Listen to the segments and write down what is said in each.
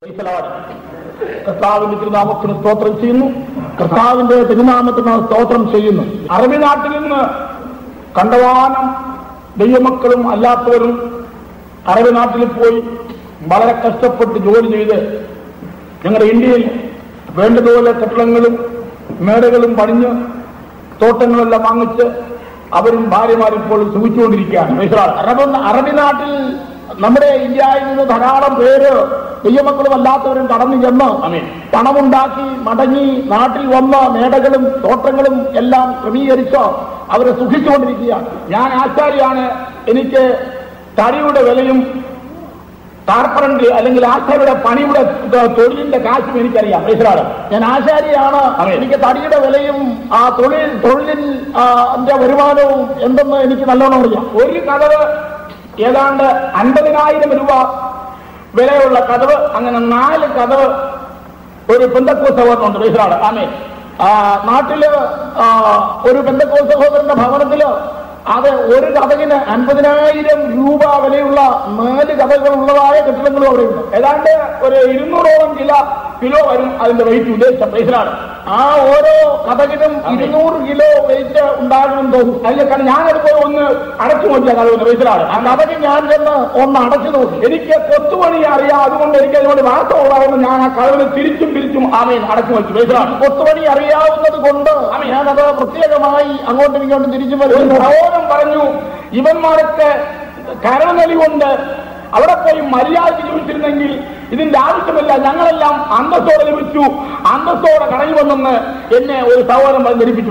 കർത്താവിന്റെ തിരുനാമത്തിന് സ്തോത്രം ചെയ്യുന്നു. കർത്താവിന്റെ തിരുനാമത്തിന് സ്തോത്രം ചെയ്യുന്നു. അറബി നാട്ടിൽ നിന്ന് കണ്ടവാനം ദൈവമക്കളും അല്ലാത്തവരും അറബി നാട്ടിൽ പോയി വളരെ കഷ്ടപ്പെട്ട് ജോലി ചെയ്ത് ഞങ്ങളുടെ ഇന്ത്യയിൽ വേണ്ടതുപോലെ കെട്ടിടങ്ങളും മേടകളും പണിഞ്ഞ് തോട്ടങ്ങളെല്ലാം വാങ്ങിച്ച് അവരും ഭാര്യമാരിപ്പോൾ സുഖിച്ചുകൊണ്ടിരിക്കുകയാണ്. അറബി നാട്ടിൽ നമ്മുടെ ഇന്ത്യയിൽ നിന്ന് ധാരാളം പേര് ദൈവമക്കളും അല്ലാത്തവരും കടന്നു ചെന്ന് പണമുണ്ടാക്കി മടങ്ങി നാട്ടിൽ വന്ന് മേടകളും തോട്ടങ്ങളും എല്ലാം ക്രമീകരിച്ച് അവരെ സുഖിച്ചുകൊണ്ടിരിക്കുകയാണ്. ഞാൻ ആശാരിയാണ്. എനിക്ക് തടിയുടെ വിലയും കാർപ്പറന്റ് അല്ലെങ്കിൽ ആശാരിയുടെ പണിയുടെ തൊഴിലിന്റെ കാശും എനിക്കറിയാം. ഞാൻ ആശാരിയാണ്. എനിക്ക് തടിയുടെ വിലയും ആ തൊഴിലിന്റെ വരുമാനവും എന്തെന്ന് എനിക്ക് നല്ലോണം അറിയാം. ഒരു കഥവ് ഏതാണ്ട് 50,000 രൂപ വിലയുള്ള കഥവ്, അങ്ങനെ 4 കഥവ് ഒരു പെന്തക്കോസ്ത് സഹോദരനുണ്ട്. നാട്ടില് ഒരു പെന്തക്കോസ്ത് സഹോദരന്റെ ഭവനത്തില് അത് ഒരു കഥകിന് 50,000 രൂപ വിലയുള്ള 4 കഥകളുള്ളതായ കെട്ടിടങ്ങളും അവിടെയുണ്ട്. ഏതാണ്ട് ഒരു 200ഓളം കിലോ വരും അതിന്റെ വെയിറ്റ് ഉദ്ദേശിച്ച. ആ ഓരോ കഥകിനും 200 കിലോ വെയിറ്റ് ഉണ്ടാകണം തോന്നും. അതിലേക്കാണ് ഞാനത് പോയി ഒന്ന് അടച്ചു നോക്കിയ കഥവിന്റെ. ആ കഥക് ഞാൻ ചെന്ന് ഒന്ന് അടച്ചു നോക്കി. എനിക്ക് കൊത്തുപണി അറിയാം. അതുകൊണ്ട് എനിക്ക് അതിനോട് വാസമുള്ളതെന്ന് ഞാൻ ആ കഥവിന് തിരിച്ചും അടച്ചു നോക്കി. കൊത്തുപണി അറിയാവുന്നത് കൊണ്ട് ഞാനത് പ്രത്യേകമായി അങ്ങോട്ടും ഇങ്ങോട്ടും തിരിച്ചും വരും. പറഞ്ഞു, ഇവന്മാരൊക്കെ കരണനലി കൊണ്ട് അവിടെ പോയി മര്യാദയ്ക്ക് ജീവിച്ചിരുന്നെങ്കിൽ ഇതിന്റെ ആവശ്യമില്ല, ഞങ്ങളെല്ലാം അന്തസ്സോടെ ലഭിച്ചു, അന്തസ്സോടെ കടയിൽ വന്നെന്ന് എന്നെ ഒരു സഹോദരൻ ധരിപ്പിച്ചു.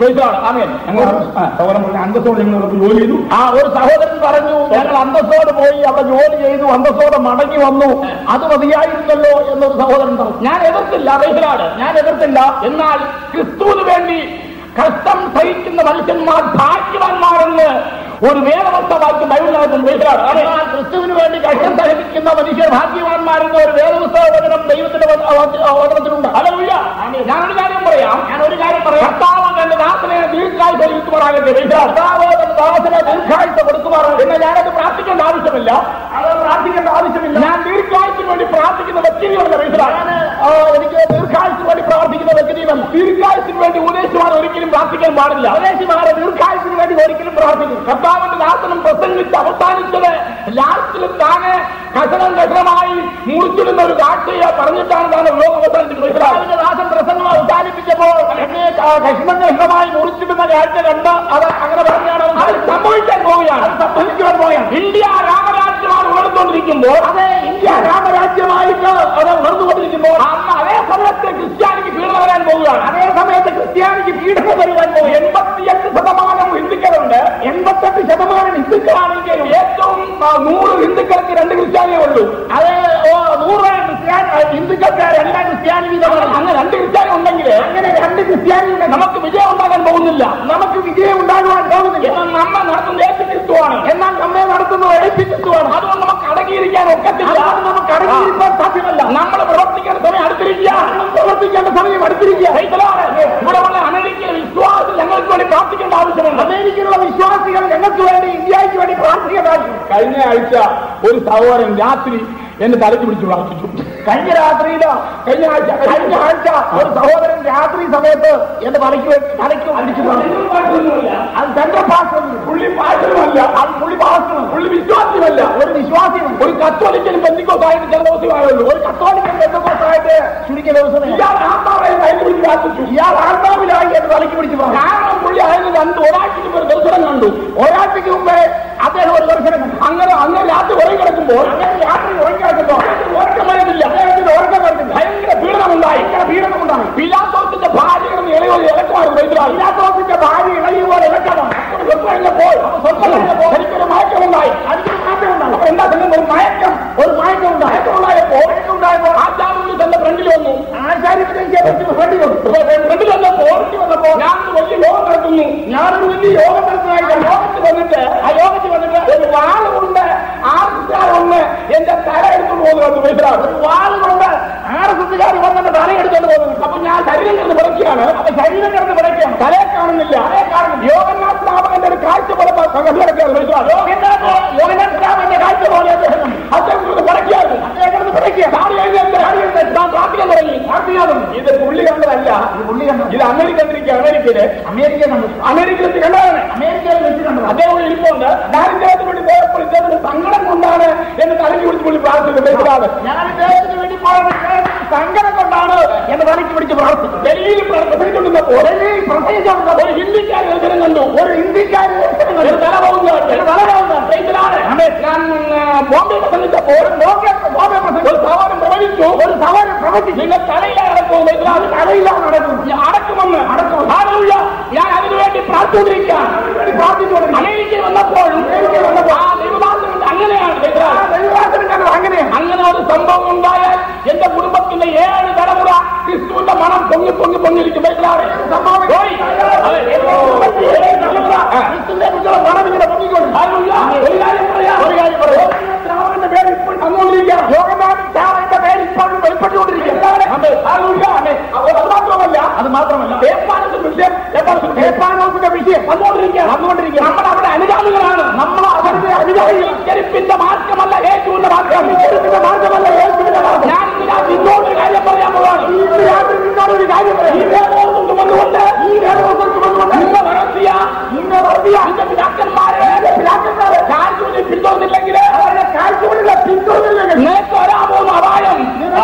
സഹോദരൻ പറഞ്ഞ അന്തസ്സോടെ ഞങ്ങൾ ജോലി ചെയ്തു. ഒരു സഹോദരൻ പറഞ്ഞു, ഞങ്ങൾ അന്തസ്സോടെ പോയി അവിടെ ജോലി ചെയ്തു, അന്തസ്സോടെ മടങ്ങി വന്നു, അത് മതിയായിരുന്നല്ലോ എന്നൊരു സഹോദരൻ പറഞ്ഞു. ഞാൻ എതിർത്തില്ല. എന്നാൽ ക്രിസ്തുവിന് വേണ്ടി കഷ്ടം സഹിക്കുന്ന മനുഷ്യന്മാർ ഭാഗ്യവാന്മാരെന്ന് ഒരു വേദപുസ്തകവാക്യം ബൈബിളിനകത്തുണ്ട്. ക്രിസ്തുവിന് വേണ്ടി കഷ്ടം സഹിക്കുന്ന മനുഷ്യർ ഭാഗ്യവാന്മാരെന്ന് ഒരു വേദപുസ്തകവചനം ദൈവത്തിന്റെ വചനത്തിലുണ്ട്. ഞാനൊരു കാര്യം പറയാം. കർത്താവ് തന്റെ ദാസനെ ദീർഘായുസ്സ് കൊടുക്കുമാറാകട്ടെ. കർത്താവ് തന്റെ ദാസനെ ദീർഘായുസ്സ് കൊടുക്കുമാറാകട്ടെ എന്ന് ഞാനത് പ്രാർത്ഥിക്കേണ്ട ആവശ്യമില്ല. ഞാൻ ദീർഘായുസ്സിന് വേണ്ടി പ്രാർത്ഥിക്കുന്ന വ്യക്തിയുമല്ല. എനിക്ക് ദീർഘായുസ്സിന് വേണ്ടി പ്രാർത്ഥിക്കുന്ന വ്യക്തിയുമല്ല. ദീർഘായുസ്സിന് വേണ്ടി ഉപദേശിമാർ ഒരിക്കലും പ്രാർത്ഥിക്കാൻ പാടില്ല. ഉപദേശിമാരെ ദീർഘായുസ്സിന് വേണ്ടി ഒരിക്കലും പ്രാർത്ഥിക്കും. കർത്താവിന്റെ ദാസനം പ്രസംഗിച്ച് അവസാനിച്ചത് ലാസ്റ്റിലും താനെ കഷണമായി മുറിച്ചിടുന്ന ഒരു കാഴ്ചയെ പറഞ്ഞിട്ടാണ് താൻ ലോകം അവസാനിച്ചത്. കർത്താവിന്റെ ദാസൻ പ്രസംഗം അവസാനിപ്പിച്ചപ്പോൾ കഷണമായി മുറിച്ചിടുന്ന കാഴ്ച കണ്ട് അത് അങ്ങനെ പറഞ്ഞാണ് സംഭവിക്കാൻ പോവുകയാണ്. ഇന്ത്യ രാമരാജ്യമാണ് ഉണർന്നുകൊണ്ടിരിക്കുമ്പോൾ, അതേ ഇന്ത്യ രാമരാജ്യമായിട്ട് അത് ഉണർന്നുകൊണ്ടിരിക്കുമ്പോൾ അന്ന് അതേ സമയത്ത് ക്രിസ്ത്യാനിക്ക് പീഡനം വരാൻ പോവുകയാണ്. അതേ സമയത്ത് ക്രിസ്ത്യാനിക്ക് പീഡനം വരുവാൻ പോകും. 88% ഹിന്ദുക്കളുണ്ട്. 88% ഹിന്ദുക്കളാണെങ്കിലും ഏറ്റവും 100 ഹിന്ദുക്കൾക്ക് 2 ക്രിസ്ത്യാനിയേ ഉള്ളൂ. അത് 100 ഹിന്ദുക്കൾക്ക് 2 ക്രിസ്ത്യാനി വീതമാണ്. അങ്ങനെ 2 ക്രിസ്ത്യാനി ഉണ്ടെങ്കിൽ അങ്ങനെ 2 ക്രിസ്ത്യാനി നമുക്ക് വിജയം ഉണ്ടാകാൻ പോകുന്നില്ല. നമുക്ക് വിജയം ഉണ്ടാകുവാൻ പോകുന്നില്ല. നമ്മെ നടത്തുന്നത് ഏറ്റുക്രിസ്തുവാണ്. എന്നാൽ നമ്മെ നടത്തുന്നത് ഏറ്റുക്രിസ്തുവാണ്. അതുകൊണ്ട് നമുക്ക് അടങ്ങിയിരിക്കാൻ ഒക്കത്തില്ല. നമുക്ക് അടങ്ങിയിരിക്കാൻ സാധ്യമല്ല. നമ്മൾ പ്രവർത്തിക്കേണ്ട സമയം അടുത്തിരിക്കുക. ഇവിടെ ഉള്ള അമേരിക്കയിലെ വിശ്വാസികൾ ഞങ്ങൾക്ക് വേണ്ടി പ്രാർത്ഥിക്കേണ്ട ആവശ്യമുണ്ട്. അമേരിക്കയിലുള്ള വിശ്വാസികൾ ഞങ്ങൾക്ക് വേണ്ടി, ഇന്ത്യക്ക് വേണ്ടി പ്രാർത്ഥിക്കേണ്ട ആവശ്യം. കഴിഞ്ഞ ആഴ്ച ഒരു സഹോദരൻ രാത്രി എന്നെ തലയ്ക്ക് പിടിച്ച് പ്രാർത്ഥിച്ചു. കഴിഞ്ഞ ആഴ്ച ഒരു സഹോദരൻ രാത്രി സമയത്ത് എന്റെ തലയ്ക്ക് അടിച്ചു. അത് സെൻട്രൽ പാസ്റ്റർ, പുള്ളി പാസ്റ്ററുമല്ല, അത് പുള്ളി പാസ്റ്ററും, പുള്ളി വിശ്വാസിയുമല്ല, ഒരു വിശ്വാസിയും, ഒരു കത്തോലിക്കലും ബന്ധുക്കോസായിട്ട് ചില ദിവസമായുള്ളൂ. ഒരു കത്തോലിക്കൽ ബന്ധുക്കോസായിട്ട് ചുരുക്കിയ ദിവസം ഇയാൾ ആത്മാവിനെ തലയ്ക്ക് പിടിച്ച് പ്രാർത്ഥിച്ചു. ഇയാൾ ആത്മാവിലായി എന്റെ തലയ്ക്ക് പിടിച്ച് പ്രാർത്ഥിച്ചു. കാരണം പുള്ളി അതിന് 2 ഒരാഴ്ചയ്ക്ക് മുമ്പ് ഒരു ദർശനം കണ്ടു. ഒരാഴ്ചയ്ക്ക് മുമ്പേ അദ്ദേഹം ഒരു ദർശനം കണ്ടു. അങ്ങനെ രാത്രി ഉറങ്ങി കിടക്കുമ്പോൾ ഓർക്കമയമില്ല. അദ്ദേഹത്തിന് ഓർക്കം വരുന്നില്ല. ഭയങ്കര പീഡനമുണ്ടായി. പിലാത്തോസിന്റെ ഭാര്യ ഇളക്കുമായിരുന്നു. പിലാത്തോസിന്റെ ഭാര്യ ഇളകിയപോലെ ഇളക്കമാണ്. എനിക്കൊരു മാറ്റമുണ്ടായി. എന്താ ഒരു മയക്കമുണ്ടായപ്പോൾ ആചാര്യ തന്റെ ഫ്രണ്ടിൽ വന്നു. ഫ്രണ്ടിൽ വന്നപ്പോൾ ഞാനൊരു വലിയ യോഗം നടത്തുന്നു. യോഗത്തിൽ വന്നിട്ട് ഒരു വാളുകൊണ്ട് 6 ഒന്ന് അമേരിക്കയിൽ വെച്ച് കണ്ടതാണ്. അദ്ദേഹം ഇരിപ്പുണ്ട്. ഞാൻ ഇദ്ദേഹത്തിന് വേണ്ടി പോയപ്പോൾ ഇദ്ദേഹത്തിന് സങ്കടം കൊണ്ടാണ് എന്ന് തലയ്ക്ക് പിടിച്ച് പുള്ളി പ്രാർത്ഥിക്കുന്നത്. ഞാൻ ഇദ്ദേഹത്തിന് വേണ്ടി സങ്കടം കൊണ്ടാണ് എന്ന് തലയ്ക്ക് പിടിച്ച് പ്രാർത്ഥിച്ചു. ഡൽഹിയിൽ പ്രസംഗിച്ചുകൊണ്ടിരുന്നപ്പോൾ ഒരു ഹിന്ദിക്കാർ ദർശനം കണ്ടു. ഒരു ഹിന്ദിക്കാർ തല പോകുന്നതാണ്. ഞാൻ ബോംബെ പ്രസംഗിച്ചപ്പോൾ ഒരു സവാരം പ്രവചിച്ചു. നിങ്ങൾ തലയിലാണ് അടക്കുമെന്ന് ഞാൻ അതിനുവേണ്ടി പ്രാർത്ഥിച്ചിരിക്കുകയാണ്. അമേരിക്കയിൽ വന്നപ്പോഴും അങ്ങനെ ഒരു സംഭവം ഉണ്ടായാൽ എന്റെ കുടുംബത്തിന്റെ 7 തലമുറ ക്രിസ്തുവിന്റെ മണം പൊങ്ങിയിരിക്കും. മണം ഇങ്ങനെ പൊങ്ങിക്കൊണ്ട് ഒരു കാര്യം പറയാം. പേര് ഇപ്പോൾ തന്നുകൊണ്ടിരിക്കുകയാണ്. യോഗനാഥന്റെ പേര് ഇപ്പോഴും വെളിപ്പെട്ടുകൊണ്ടിരിക്കുകയാണ്. അത് മാത്രമല്ല വിഷയം വന്നുകൊണ്ടിരിക്കുകയാണ്. നമ്മൾ അവിടെ അനുഗാമികളാണ്. നമ്മൾ അവരുടെ അനുഗാമികൾ. ചെരുപ്പിന്റെ മാർഗമല്ല യേശുവിന്റെ മാർഗം. മാർഗമല്ല യേശുവിന്റെ മാർഗം. ഞാൻ നിന്നോടൊരു കാര്യം പറയാൻ പോവാണ്. നിന്നോടൊരു കാര്യം പറയാം. ഈ വേദോസത്ത് വന്നുകൊണ്ട് പിതാക്കന്മാരെ പിന്തുടർന്നില്ലെങ്കിൽ അവരുടെ കാഴ്ചകളിലെ പിന്തുടർന്നില്ലെങ്കിൽ നിങ്ങൾക്ക് വരാൻ പോകുന്ന അപായം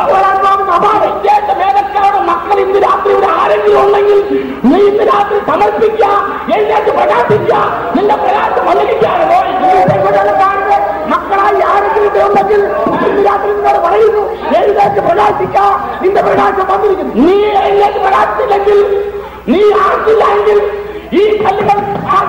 വേദക്കാരുടെ മക്കൾ ഇന്ന് രാത്രി ഇവിടെ ആരെങ്കിലും ഉണ്ടെങ്കിൽ നീ ഇന്ന് രാത്രി സമർപ്പിക്കുക. എഴുന്നേറ്റ് പ്രകാശിക്കുക. നിന്റെ പ്രകാശം വന്നിരിക്കുകയാണ്. മക്കളായി ആരെങ്കിലും ഉണ്ടെങ്കിൽ ഇന്ന് രാത്രി നിന്നോട് പറയുന്നു എഴുന്നേറ്റ് പ്രകാശിക്കുക. നിന്റെ പ്രകാശം വന്നിരിക്കുന്നു. നീ എഴുന്നേറ്റ് പ്രകാശിച്ചില്ലെങ്കിൽ, നീ ആർക്കില്ലെങ്കിൽ ഈ കല്ലുകൾ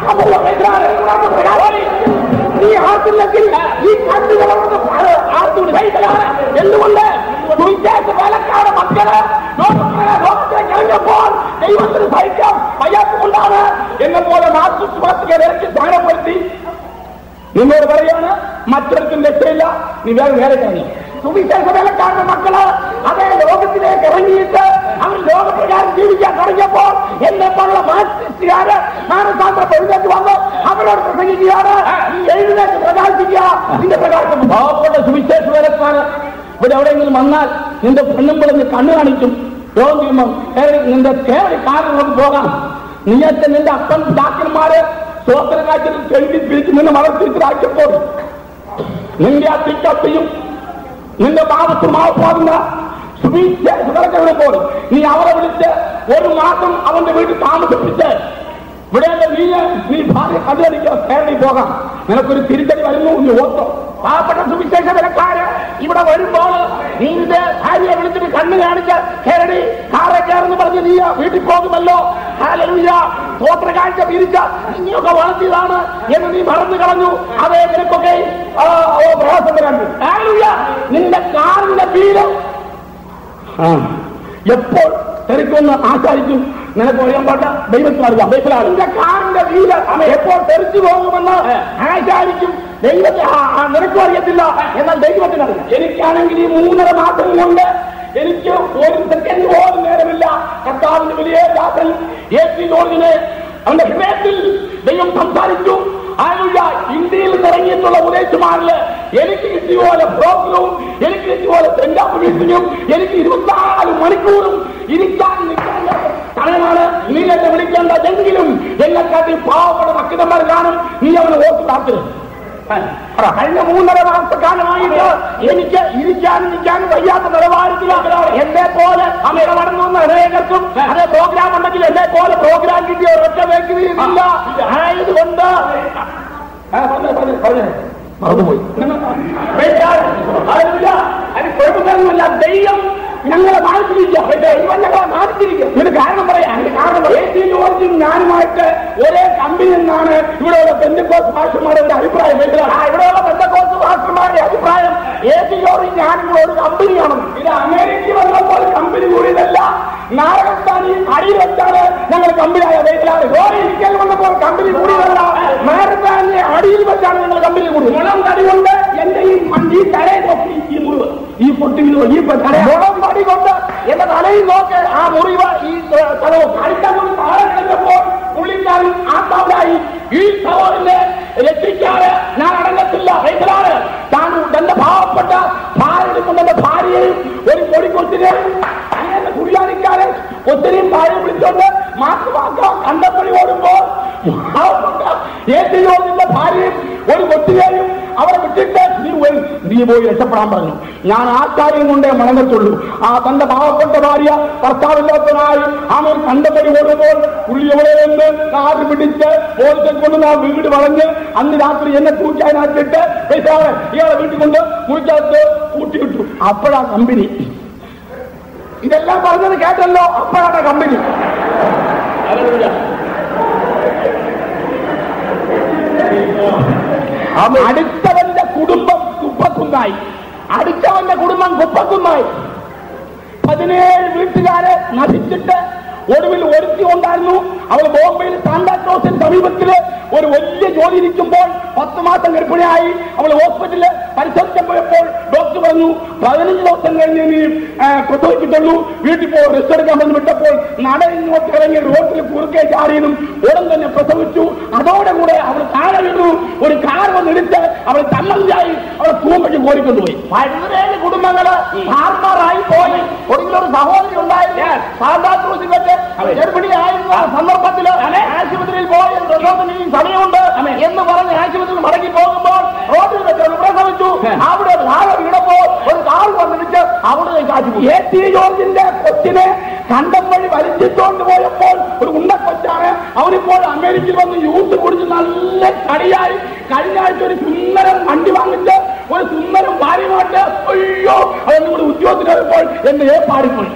നീ ആർക്കില്ലെങ്കിൽ ഈ കല്ലുകളോട് എന്തുകൊണ്ട് പാലക്കാട് മക്കള് ലോകത്തിലേക്ക് ഇറങ്ങിയപ്പോൾ ദൈവത്തിന് സഹിക്കാം വയ്യാത്തതുകൊണ്ടാണ് എന്നെ പോലെ മാതൃത്വത്തിനെ സ്ഥാനപ്പെടുത്തി നിന്നോട് പറയാണ് മറ്റൊരുക്കും രക്ഷയില്ല. നീ വേറെ കഴിഞ്ഞു. സുവിശേഷ വേലക്കാരുടെ മക്കള് അതേ ലോകത്തിലേക്ക് ഇറങ്ങിയിട്ട് അവർ ലോകപ്രകാരം ജീവിക്കാൻ തുടങ്ങിയപ്പോൾ എന്നെപ്പോലുള്ള മാർക്സിസ്റ്റുകാര് മാനസാന്തര എഴുന്നേറ്റ് വന്ന് അവരോട് പ്രസംഗിക്കുകയാണ്. ഈ എഴുന്നേറ്റ് പ്രകാശിക്കുക. നിന്റെ പ്രകാശം പാവപ്പെട്ട സുവിശേഷ വേലക്കാര് ഇവിടെ എവിടെയെങ്കിലും വന്നാൽ നിന്റെ പെണ്ണുമ്പിളന്ന് കണ്ണു കാണിക്കും. രോഗം ചെയ്യുമ്പോൾ നിന്റെ കേവല കാറിനോട് പോകാം. നീയത്തെ നിന്റെ അപ്പൻ പിതാക്കന്മാര് സ്വോത്ര കാഴ്ചയിൽ കെഴുതി പിരിച്ച് നിന്ന് വളർത്തിച്ചതാക്കിയപ്പോൾ നിന്റെ ആ തിക്കപ്പയും നിന്റെ ഭാഗത്ത് മാവ് പോകുന്ന സുവിശേഷകരെ പോലും നീ അവരെ വിളിച്ച് 1 മാസം അവന്റെ വീട്ടിൽ താമസിപ്പിച്ച് ഇവിടെ നീ ഭാര്യ കണ്ടുകടിക്കുക. കേരളത്തിൽ പോകാം. നിനക്കൊരു തിരിച്ചടി വരുന്നു. നീ ഓർത്തോ. പാവപ്പെട്ട സുവിശേഷ വിലക്കാര് ഇവിടെ വരുമ്പോൾ നിന്റെ ഭാര്യയെ വിളിച്ചിട്ട് കണ്ണ് കാണിച്ച് കേരളി കാറെ കയറുന്നു പറഞ്ഞ് നീ വീട്ടിൽ പോകുമല്ലോ. ഹല്ലേലൂയ. സ്വോത്ര കാഴ്ച പിരിച്ച നീയൊക്കെ വളർത്തിയതാണ് എന്ന് നീ മറന്നു കളഞ്ഞു. അതേ നിനക്കൊക്കെ പ്രയാസം വരാണ്ട്. ഹല്ലേലൂയ. നിന്റെ കാറിന്റെ വീട് എപ്പോൾ തെറിക്കുമെന്ന് ആശാരിക്കും നിനക്ക് പറയാൻ പാട്ട ദൈവത്തിന് അറിയാം. നിന്റെ കാറിന്റെ വീട് എപ്പോൾ തെറിച്ചു പോകുമെന്ന് ആശാരിക്കും ദൈവത്തെ നിനക്കും അറിയത്തില്ല. എന്നാൽ ദൈവത്തിന് അറിയാം. എനിക്കാണെങ്കിൽ ഈ 3.5 മാസം കൊണ്ട് എനിക്ക് 1 സെക്കൻഡ് പോലും നേരമില്ല. കർത്താവിന്റെ വലിയ ദാസൻ യേശു ജോർജിനെ അവന്റെ ഹൃദയത്തിൽ ദൈവം സംസാരിച്ചു. ഇന്ത്യയിൽ ഇറങ്ങിയിട്ടുള്ള ഉപദേശമാരില് എനിക്ക് കിട്ടിയപോലെ പ്രോഗ്രാമും എനിക്ക് കിട്ടിയപോലെ സെന്റാപ്പ് മീറ്റിങ്ങും എനിക്ക് 24 മണിക്കൂറും ഇരിക്കാൻ നിൽക്കാൻ സമയമാണ്. നീ എന്നെ വിളിക്കേണ്ടതെങ്കിലും എന്നെക്കാട്ടി പാവപ്പെട്ട ഭക്തന്മാർ കാണും. നീ അവനെ ഓർത്ത് പ്രാർത്ഥന. കഴിഞ്ഞ 3.5 മാസക്കാലമായിട്ട് എനിക്ക് ഇരിക്കാനും നിൽക്കാനും വയ്യാത്ത നിലവാരത്തില എന്നെ പോലെ അമേര നടന്നു വന്ന അനേകർക്കും അതേ പ്രോഗ്രാം ഉണ്ടെങ്കിൽ എന്നെ പോലെ പ്രോഗ്രാം കിട്ടിയ ഒരൊറ്റ വ്യക്തിയില്ല. ആയതുകൊണ്ട് മറന്നുപോയി. അത് കുഴപ്പമൊന്നുമല്ല. ദൈവം ഞങ്ങളെ മാറ്റിരിക്കുക. ഞങ്ങളെ മാറ്റിരിക്കുക. ഇതിന് കാരണം പറയാം. അതിന്റെ കാരണം യേശു ജോർജും ഞാനുമായിട്ട് ഒരേ കമ്പനി എന്നാണ് ഇവിടെയുള്ള പെന്തക്കോസ്ത് പാസ്റ്റർമാരുടെ ഒരു അഭിപ്രായം. ഇവിടെയുള്ള പെന്തക്കോസ്ത് പാസ്റ്റർമാരുടെ അഭിപ്രായം യേശു ജോർജും ഞാനും ഒരു കമ്പനിയാണ്. ഇത് അമേരിക്ക വന്നപ്പോൾ കമ്പനി കൂടിയതല്ല. നാരകസ്ഥാനിൽ അടിയിൽ വെച്ചാണ് ഞങ്ങൾ കമ്പനിയായ ഇരിക്കൽ വന്നപ്പോൾ കമ്പനി കൂടിയതല്ല. നാരകസ്ഥാനിലെ അടിയിൽ വെച്ചാണ് ഞങ്ങൾ കമ്പനി കൂടി. മുളം തടി കൊണ്ട് എന്റെ ഈ തലയിൽ നോക്കി ഈ മുറിവ് ഈ പൊട്ടിയിൽ ഈ മുളം തടി കൊണ്ട് എന്റെ തലയിൽ നോക്ക് ആ മുറിവ് ഈ സ്ഥലവും അടുത്ത താഴെ കിടന്നപ്പോൾ പുള്ളിക്കാരൻ ആത്മാവിലായി. ഈ സഹോദരനെ രക്ഷിക്കാറ് ഞാൻ അടങ്ങത്തില്ല. താൻ തന്റെ പാവപ്പെട്ട ഭാര്യയും എന്റെ ഭാര്യയും ഒരു പൊടിക്കൊച്ചിനെ അങ്ങനെ കുടിയാനിക്കാരൻ ഒത്തിരിയും ഭാര്യ വിളിച്ചോണ്ട് മാസമാക്കാം കണ്ടപ്പടി വീട്ടിൽ പോയി രക്ഷപ്പെടാൻ പറഞ്ഞു. ഞാൻ ആചാര്യം കൊണ്ടേ മടങ്ങത്തുള്ളൂ. ആ തന്റെ പാവപ്പെട്ട ഭാര്യ ഭർത്താവില്ലാത്തവനായി ആമേൻ കണ്ടപടി ഓടുമ്പോൾ പുള്ളി എവിടെ നിന്ന് കാറ് പിടിച്ച് പോലീസെ കൊണ്ട് ആ വീട് വളഞ്ഞ് അന്ന് രാത്രി എന്നെ തൂക്കി അതിനകത്തിട്ട് ഇയാളെ വീട്ടിൽ കൊണ്ട് മുറിക്കകത്ത് കൂട്ടിയിട്ടു. അപ്പോഴാ കമ്പനി. ഇതെല്ലാം പറഞ്ഞത് കേട്ടല്ലോ. അപ്പോഴാണ് കമ്പനി. അടുത്തവന്റെ കുടുംബം കുപ്പക്കുന്നായി. അടുത്തവന്റെ കുടുംബം കുപ്പക്കുന്നായി. 17 വീട്ടുകാരെ നശിച്ചിട്ട് ഒടുവിൽ ഒരുത്തി ഉണ്ടായിരുന്നു. അവൾ ബോംബെയിൽ സാന്താക്ലോസിന് സമീപത്തില് ഒരു വലിയ ജോലി ഇരിക്കുമ്പോൾ 10 മാസം ഗർഭിണിയായി. അവൾ ഹോസ്പിറ്റലിൽ പരിശോധിക്കാൻ പോയപ്പോൾ ഡോക്ടർ പറഞ്ഞു 15 ദിവസം കഴിഞ്ഞ് നീ പ്രസവിച്ചിട്ടുള്ളൂ, വീട്ടിൽ പോയി റെസ്റ്റ് എടുക്കാൻ വന്ന് വിട്ടപ്പോൾ നട ഇങ്ങോട്ട് ഇറങ്ങി റോഡിൽ കുറുക്കെ ചാടിയതും ഉടൻ തന്നെ പ്രസവിച്ചു. അതോടെ കൂടെ അവൾ താഴെ വീണു. ഒരു കാർ വന്നെടുത്ത് അവൾ തമ്മഞ്ചായി അവളെ തൂമ്പയ്ക്ക് കോരിക്കൊണ്ടുപോയി. 17 കുടുംബങ്ങള് ഹാർമാറായി പോയി. ഒടുവിലൊരു സഹോദരി ഉണ്ടായില്ല. സാന്താക്ലോസിൽ വെച്ച് ഗർഭിണിയായിരുന്ന സന്ദർഭത്തില് ആശുപത്രിയിൽ പോയി സമയമുണ്ട് എന്ന് പറഞ്ഞ് ആശുപത്രിയിൽ മടങ്ങി പോകുമ്പോൾ റോഡിൽ വെച്ച് പ്രസവിച്ചു. അവിടെ താഴെ വീണപ്പോൾ ഒരു കാർ വന്നിട്ട് അവിടെ കാച്ചു. AT ജോർജിന്റെ കൊച്ചിനെ കണ്ടം വഴി വലിച്ചിട്ടുകൊണ്ട് പോയപ്പോൾ ഒരു ഉണ്ടക്കൊച്ചാണ്. അവനിപ്പോൾ അമേരിക്കയിൽ വന്ന് യൂസ് കുടിച്ച് നല്ല കളിയായി. കഴിഞ്ഞ ആഴ്ച ഒരു സുന്ദരം വണ്ടി വാങ്ങിച്ച് ഒരു സുന്ദരം ഭാര്യമായിട്ട് അയ്യോ അതൊന്നും കൂടി ഉദ്യോഗത്തിനെപ്പോൾ എന്നെ പാടിപ്പോയി.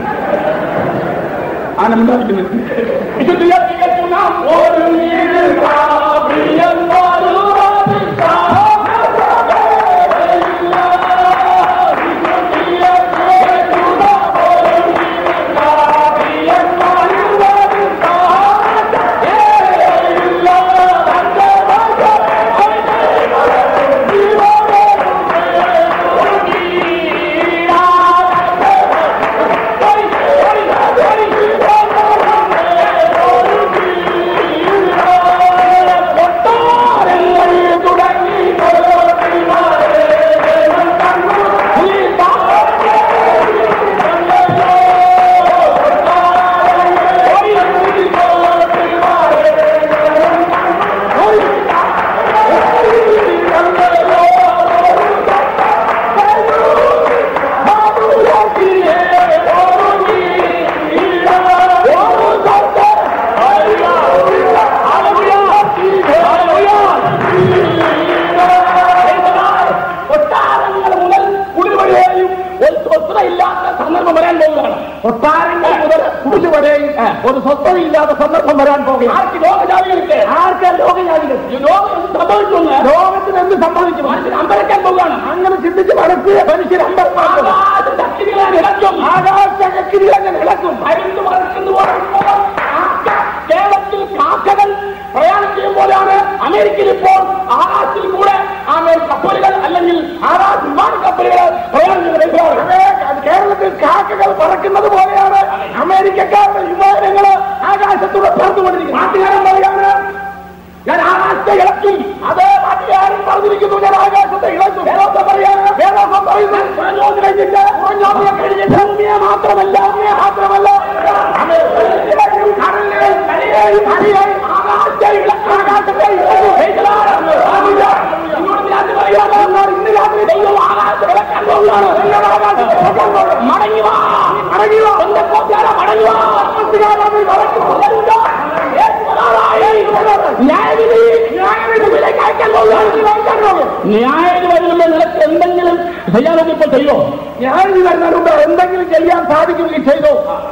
ഒരു സ്വസ്ഥതയില്ലാത്ത സന്ദർഭം വരാൻ പോകുക. ആർക്ക് ലോകജാതികൾക്ക്? ആർക്ക് ലോകജാതികൾ? ലോകം സംഭവിച്ചു. ലോകത്തിന് എന്ത് സംഭവിച്ചു? മനുഷ്യൻ അമ്പരക്കാൻ പോവുകയാണ്. അങ്ങനെ ചിന്തിച്ച് മനസ്സിൽ മനുഷ്യൻ അമ്പരക്കും. ആകാശക്കിരികളങ്ങനെ ഇളക്കും. മരുന്ന് മറക്കുന്നു. കേരളത്തിൽ കാക്കകൾ പ്രയാണം ചെയ്യുമ്പോഴാണ് അമേരിക്കയിൽ ഇപ്പോൾ ആകാശത്തിൽ കൂടെ കപ്പലുകൾ അല്ലെങ്കിൽ ആകാശ വിമാന കപ്പലുകൾ പ്രയാണം ചെയ്യുന്നത്. കേരളത്തിൽ കാക്കകൾ പറക്കുന്നത് പോലെയാണ് അമേരിക്കക്കാരുടെ വിമാനങ്ങൾ ആകാശത്തൂടെ പറന്നുകൊണ്ടിരിക്കുന്നത്. നാട്ടുകാരൻ പറയാണ് ഞാൻ ആകാശത്തെ ഇളക്കും. അതേ നാട്ടുകാരൻ പറഞ്ഞിരിക്കുന്നു ഞാൻ ആകാശത്തെ ഇളക്കും. വേദോസം പറയാണ്. വേദോസം പറയുന്നത് ഭൂമിയെ മാത്രമല്ല ഇന്ന് രാത്രി ദൈവം ആകാശത്തെ ഇളക്കാൻ പോവുകയാണ്. മടങ്ങിവാ ന്യായവിധി വരുമ്പോൾ നിനക്ക് എന്തെങ്കിലും ചെയ്യാനൊക്കെ ഇപ്പോൾ ചെയ്യോ? ന്യായവിധി വരുന്നതിനുണ്ട് എന്തെങ്കിലും ചെയ്യാൻ സാധിക്കുമെങ്കിൽ ചെയ്തോ.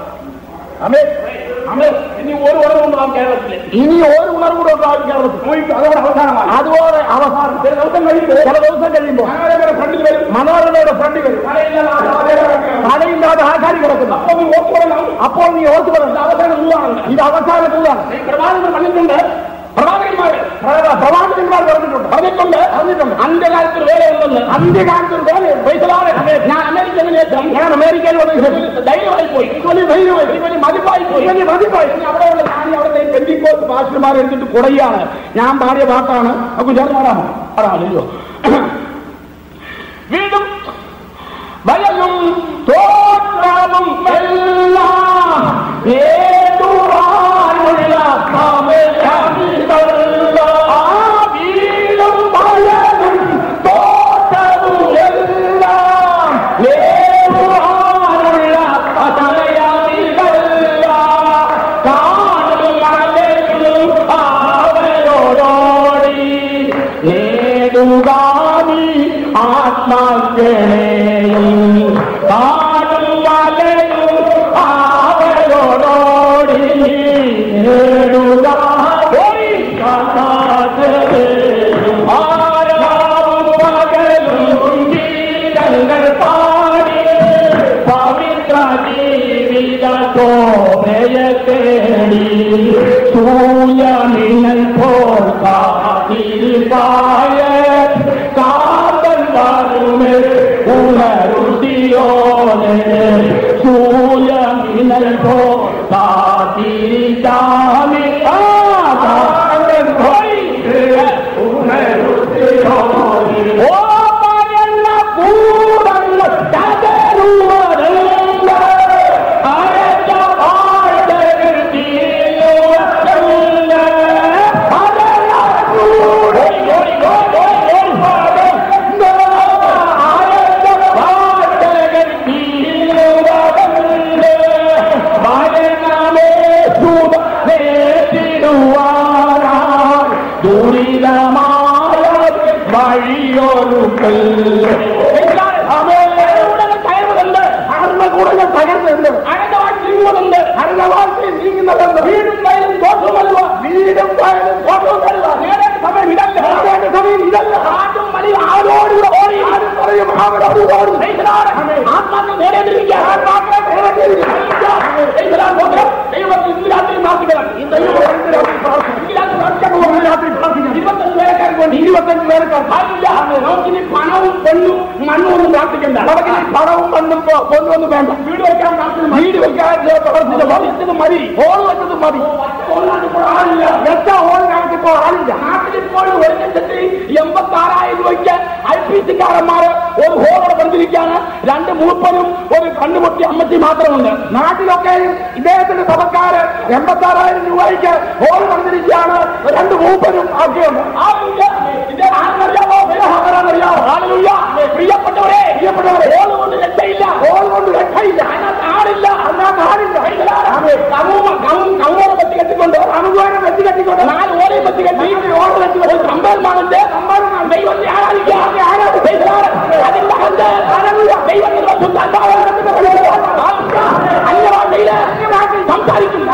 ഇനി ഒരു ഉണർവുണ്ടാകും കേരളത്തിൽ. ഇനി ഒരു ഉണർവ് ഉണ്ടാകും കേരളത്തിൽ. അതോടെ അവസാനമാണ്. അതുപോലെ അവസാനം ചില ദിവസം കഴിയുമ്പോൾ ഫ്രണ്ടിൽ വരും. മനോരമയുടെ ഫ്രണ്ടിൽ വരും. തലയില്ലാതെ ആശാരി കിടക്കുന്നു. അപ്പോൾ നീ ഓർത്തു പറയുന്നത് അവസാനം തൂവാണ്. ഇത് അവസാന തൂവാണ്. പ്രവാചകൻ പറഞ്ഞിട്ടുണ്ട്. പ്രവാചകന്മാർ പറഞ്ഞിട്ടുണ്ട്. അന്ത്യകാലത്തിൽ വേല ഉണ്ടെന്ന്. അന്ത്യകാലത്തിൽ വേലയുണ്ട്. ഞാൻ അമേരിക്കയിൽ ധൈര്യമായി പോയി. മതിപ്പായി പോയി. അവിടെയുള്ള ഞാൻ അവിടെ പെന്തിക്കോസ് പാസ്റ്റർമാരെ എടുത്തിട്ട് കുടയാണ്. ഞാൻ പാടിയ പാട്ടാണ്. നമുക്ക് ചേർന്ന് പാടാമോ? പാടാമല്ലോ. വീണ്ടും വയലും തോട്ടവും എല്ലാം ഏതുവാനുള്ള ആ വീടും വയലും തോട്ടവും സ്വാമി ആത്മാക്കളെയും കാണും വലയും അവരോടോടി നേടുക ആരാവും പകലും ഗീതങ്ങൾ പാടി പവിത്ര ജീവിത തോമയെ തേടി സൂര്യമിന്നൽ പോൽ കാത്തിരിപ്പായ കാതൽ വരുമേ ഉണരുതിയോനെ സൂര്യമിന്നൽ പോൽ കാത്തിരിക്കാമി കാതൽ പോയി ഉണരുതിയോനെ ഓ പരന്ന കൂടങ്ങൾ തകരുവരുന്ന അരച്ച വാഴ്ചകൾ തീരുവരുന്ന പരന്ന കൂടങ്ങൾ അരച്ച വാഴ്ചകൾ തീരുവരുന്ന മരണമേ സുത നേരിടുവാനാ ദുരിതമായ വഴിയൊരുക്കൽ കൂടെ തകർന്നുണ്ട് അഴകവാഴ്ചയുണ്ട് അഴകവാഴ്ച നീങ്ങുന്നതുണ്ട് വീടും വയലും ദോഷമല്ല വീടും വയലും ദോഷവും തരുക നേടേണ്ട സമയം ഇതല്ല നേടേണ്ട സമയം ഇതല്ല ആറ്റും വലിയ ആരോടുകൂടെ ഓടി ആരും പറയും അവരോട് ഓടും ആത്മാക്കൾ നേടേണ്ടിരിക്കുക ആത്മാക്കളെ ദൈവത്തിൽ ഇന്ന് രാത്രി പ്രാർത്ഥിക്കണം ഈ ദൈവം രാത്രി പ്രാർത്ഥിക്കണം 25 പേരെക്കാർക്ക് വേണ്ടി 25 പേരെക്കാർ സാധിക്കില്ല നമുക്കിനി പണവും പെണ്ണും മണ്ണും ഒന്നും പ്രാർത്ഥിക്കണ്ട നമുക്കിനി പണവും മണ്ണും പൊന്നൊന്നും വേണ്ട വീട് വെക്കാൻ വീട് വെക്കാൻ പ്രവർത്തിച്ചത് മതി ഹോൾ വെച്ചത് മതി ആളില്ല വെച്ച ഹോളിനകത്ത് ഇപ്പോൾ ആളില്ല നാട്ടിലിപ്പോൾ 1,86,000 രൂപയ്ക്ക് IPC-കാരന്മാര് ഒരു ഹോളോടെ ബന്ധിരിക്കാണ് 2 മൂപ്പനും ഒരു കണ്ണുപൊട്ടി അമ്മച്ചി മാത്രമുണ്ട് നാട്ടിലൊക്കെ ഇദ്ദേഹത്തിന്റെ സഭക്കാര് 86,000 രൂപയ്ക്ക് ഹോൾ ബന്ധിരിക്കുകയാണ് 2 മൂപ്പനും ഒക്കെയുണ്ട് പ്രിയപ്പെട്ടവരെ ഹോൾ കൊണ്ട് രക്ഷയില്ല ഹോൾ കൊണ്ട് രക്ഷയില്ല അതിനകത്ത് ആടില്ല കമ്മോടെ വെച്ച് കെട്ടിക്കൊണ്ട് അമുഖോനെ വെച്ച് കെട്ടിക്കൊണ്ട് 4 ഓലയും വെച്ച് കെട്ടി ഓട് വെച്ച് കമ്പേർമാണിന്റെ ദൈവത്തെ സംസാരിക്കും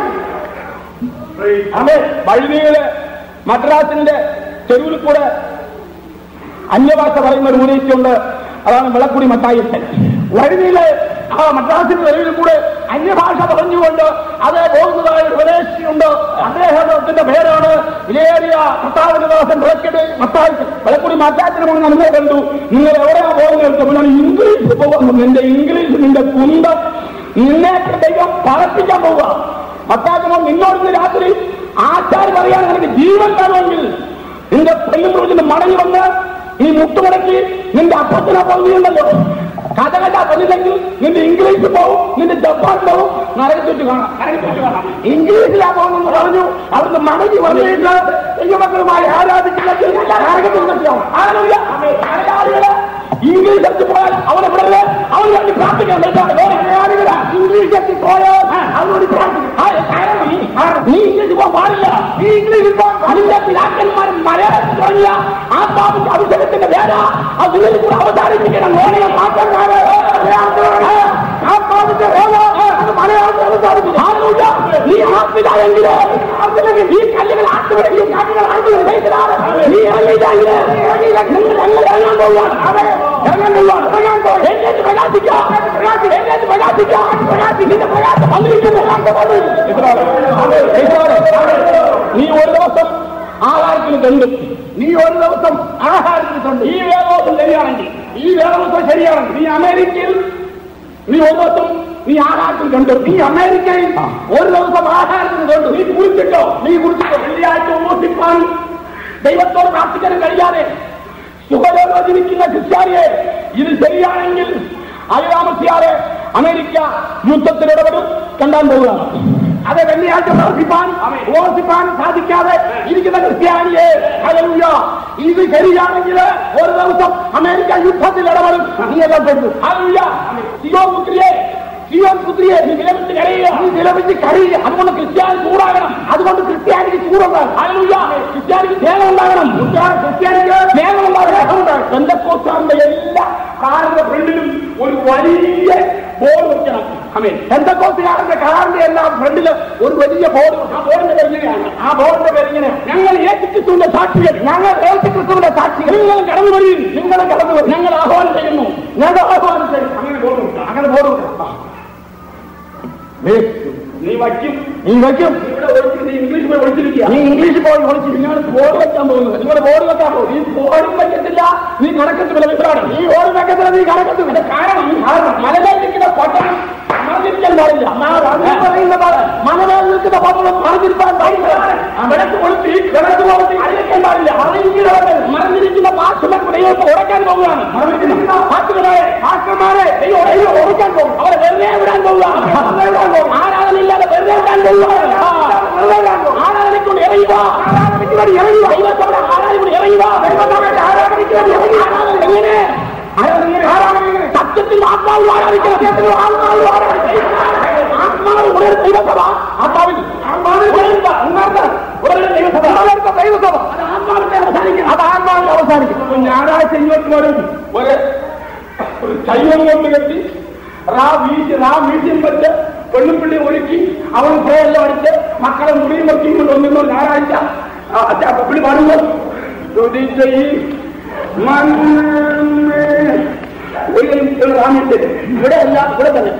വഴിനീള് മദ്രാസിന്റെ തെരുവിൽ കൂടെ അന്യഭാഷ പറയുന്ന ഒരു ഊനയിച്ചുണ്ട്. അതാണ് വിളക്കുടി മത്തായിച്ചൻ. വഴിനീള് ആ മദ്രാസിന്റെ തെരുവിൽ കൂടെ അന്യഭാഷ പറഞ്ഞുകൊണ്ട് അത് പോകുന്നതായ ഒരു സ്വദേശിയുണ്ട്. അദ്ദേഹത്തിന്റെ പേരാണ് വിലയേറിയ കർത്താവിനദാസൻ വിളക്കടി മത്തായിച്ചൻ. വിളക്കുടി മത്തായിച്ചനെ കൊണ്ട് നമ്മൾ കണ്ടു. നിങ്ങൾ എവിടെയാ പോകുന്നത്? ഇംഗ്ലീഷ് പോകുന്നു. നിന്റെ ഇംഗ്ലീഷ് നിന്റെ കുന്തം നിന്നെ ദൈവം പറപ്പിക്കാൻ പോവുക. മത്തായിച്ചനോ നിന്നോടിന്ന് രാത്രി ആചാര്യ പറയാൻ നിനക്ക് ജീവൻ തരുമെങ്കിൽ നിന്റെ പെണ്ണും പ്രവചനം മടങ്ങി വന്ന് നീ മുട്ടുമുടക്കി നിന്റെ അപ്പത്തിനെ പോകുന്നുണ്ടല്ലോ. കഥകഥ പറഞ്ഞില്ലെങ്കിൽ നിന്റെ ഇംഗ്ലീഷ് പോവും, നിന്റെ ജപ്പാൻ പോവും, നരകത്തൊട്ട് കാണാം. ഇംഗ്ലീഷിലാ പോകുന്നെന്ന് പറഞ്ഞു. അവിടുന്ന് മടങ്ങി വന്നിട്ട് ദൈവമക്കളുമായി ആരാധിക്കുന്നത് നരകത്തിൽ പറ്റിയാവും. ആരാധികള് ഇംഗ്ലീഷ് എത്തി പോയാൽ അവനെ വിടരുത്. അവന് വേണ്ടി പ്രാർത്ഥിക്കാൻ ഇംഗ്ലീഷ് എത്തി പോയാൽ അവനോട് നീ ഇംഗ്ലീഷ് പോകാൻ പാടില്ല. നീ ഇംഗ്ലീഷിൽ പോകാൻ അതിന്റെ പിതാക്കന്മാരും മലയാളത്തിൽ തുടങ്ങിയ ആ പാപിന്റെ അഭിഷേകത്തിന്റെ വേല അത് കൂടെ അവസാനിപ്പിക്കണം. ആ പാപിന്റെ വേല അത് മലയാളത്തിൽ അവസാനിപ്പിക്കും. നീ ആത്മിതായെങ്കില് ഈ കല്ലുകൾ ആട്ടുവിടെയും കാറ്റുകൾ ആട്ടുവിടാണ്. നീ ഇറങ്ങിയിട്ടാണ് ഇറങ്ങാൻ പോവുകയാണ്. നീ ഒരു ദിവസം ആഹാരത്തിന് കണ്ടും നീ ഒരു ദിവസം ആഹാരത്തിന് കണ്ടു. ഈ വേദവസം ശരിയാണെങ്കിൽ നീ അമേരിക്കയിൽ നീ ഒരു ദിവസം നീ ആഹാരത്തിന് കണ്ടു. നീ അമേരിക്കയിൽ ഒരു ദിവസം ആഹാരത്തിന് കണ്ടു. നീ കുറിച്ചിട്ടോ വെള്ളിയാഴ്ച ഉപസിപ്പാൻ ദൈവത്തോട് പ്രാർത്ഥിക്കാൻ കഴിയാതെ സുഖലോകം ജീവിക്കുന്ന ക്രിസ്ത്യാനിയെ ഇത് ശരിയാണെങ്കിൽ അയതാമസിയാതെ അമേരിക്ക യുദ്ധത്തിലിടപെടും കണ്ടാൻ പോവുകയാണ്. അത് വെള്ളിയാഴ്ച പ്രവർത്തിപ്പാൻ സാധിക്കാതെ ഇരിക്കുന്ന ക്രിസ്ത്യാനിയെ ഹല്ലേലൂയ ഇത് ശരിയാണെങ്കിൽ ഒരു ദിവസം അമേരിക്ക യുദ്ധത്തിൽ ഇടപെടും. നീ എല്ലാം പെടുന്നു. ഹല്ലേലൂയ. സിയോൻ പുത്രിയെ സിയോൻ പുത്രിയെ നീ വിലപിച്ച് കരയുക, നീ വിലപിച്ച് കരയുക. അതുകൊണ്ട് ക്രിസ്ത്യാനി ചൂടാകണം. അതുകൊണ്ട് ക്രിസ്ത്യാനിക്ക് ചൂടുണ്ടാകും. ഹല്ലേലൂയ. ക്രിസ്ത്യാനിക്ക് സ്നേഹം ഉണ്ടാകണം. ക്രിസ്ത്യാനിക്ക് സ്നേഹം ഉണ്ടാകണം. പെന്തക്കോസ്താറിന്റെ എല്ലാ കാറിന്റെ ഫ്രണ്ടിലും ഒരു വലിയ ബോർഡ് വെക്കണം. ആമേൻ. പെന്തക്കോസ്തുകാരന്റെ കാറിന്റെ എല്ലാം ഫ്രണ്ടില് ഒരു വലിയ ബോർഡ്. ആ ബോർഡിന്റെ പേരിങ്ങനെയാണ്. ആ ബോർഡിന്റെ പേരിങ്ങനെ: ഞങ്ങൾ യേശുക്രിസ്തുവിന്റെ സാക്ഷികൾ, ഞങ്ങൾ യേശുക്രിസ്തുവിന്റെ സാക്ഷികൾ, നിങ്ങൾ കടന്നു വരും, നിങ്ങൾ കടന്നു വരും, ഞങ്ങൾ ആഹ്വാനം ചെയ്യുന്നു, ഞങ്ങൾ ആഹ്വാനം ചെയ്യും. അങ്ങനെ ബോർഡ് വെക്കാം. അങ്ങനെ ബോർഡ് വെക്കാം. നീ വയ്ക്കും, നീ വയ്ക്കും. നീ ഇംഗ്ലീഷ് പോയി ഒളിച്ചിരിക്കുക. നീ ഇംഗ്ലീഷ് പോയി ഒളിച്ച് നിങ്ങൾ ബോർഡ് വെക്കാൻ പോകുന്നത്. നിങ്ങൾ ബോർഡ് വെക്കാൻ പോകും. നീ ബോർഡും വയ്ക്കത്തില്ല, നീ കണക്കത്തില്ല. വിശ്രാണ്. നീ ബോർഡ് വെക്കത്തില്ല, നീ കണക്കത്തില്ല. കാരണം മലമേൽ നിൽക്കുന്ന പട്ടണം മറിഞ്ഞിരിക്കാൻ പാടില്ല. മലമേൽ നിൽക്കുന്ന പട്ടണം മറിഞ്ഞിരിക്കാൻ പാടില്ല. വിളക്ക് കൊളുത്തി അറിയിക്കാൻ പാടില്ല. മറിഞ്ഞിരിക്കുന്ന പാർശ്വമാരെ ഉടയ്ക്കാൻ പോവുകയാണ്. പാർശ്വമാരെ ഉടയ്ക്കാൻ പോകും. അവരെ വെറുതെ വിടാൻ പോവുകയാണ്. ആരാധനയില്ലാതെ വെറുതെ വിടാൻ പോവുകയാണ്. ആരാധനയ്ക്കൊണ്ട് ഇറങ്ങുക, ആരാധനയ്ക്ക് വേണ്ടി ഇറങ്ങുക, ദൈവത്തോടെ ആരാധനയ്ക്ക് ഇറങ്ങുക, ദൈവത്തോടെ ആരാധനയ്ക്ക് വേണ്ടി ഇറങ്ങുക. എങ്ങനെ സത്യത്തിൽ ആത്മാവിൽ ആരാധിക്കണം. സത്യത്തിൽ ആത്മാവിൽ ആരാധിക്കണം. ആത്മാവിൽ ഉടനെ ദൈവസഭ, ആത്മാവിൽ ദൈവസഭ അത് ആത്മാവിന്റെ അവസാനിക്കും. അത് ആത്മാവിന്റെ അവസാനിക്കും. ഞായറാഴ്ച ഇങ്ങോട്ട് വരും. ഒരു ചൈവം കൊണ്ട് കെട്ടി വീഴ്ചയും വെച്ച് പെണ്ണുപിള്ളി ഒരുക്കി അവൻ പ്രയെല്ലാം അടിച്ച് മക്കളെ മുറിയും വെക്കും കൊണ്ട് ഒന്നിന്നോ ഞായറാഴ്ച പുള്ളി പറഞ്ഞു ഇവിടെ അല്ല, ഇവിടെ തന്നെ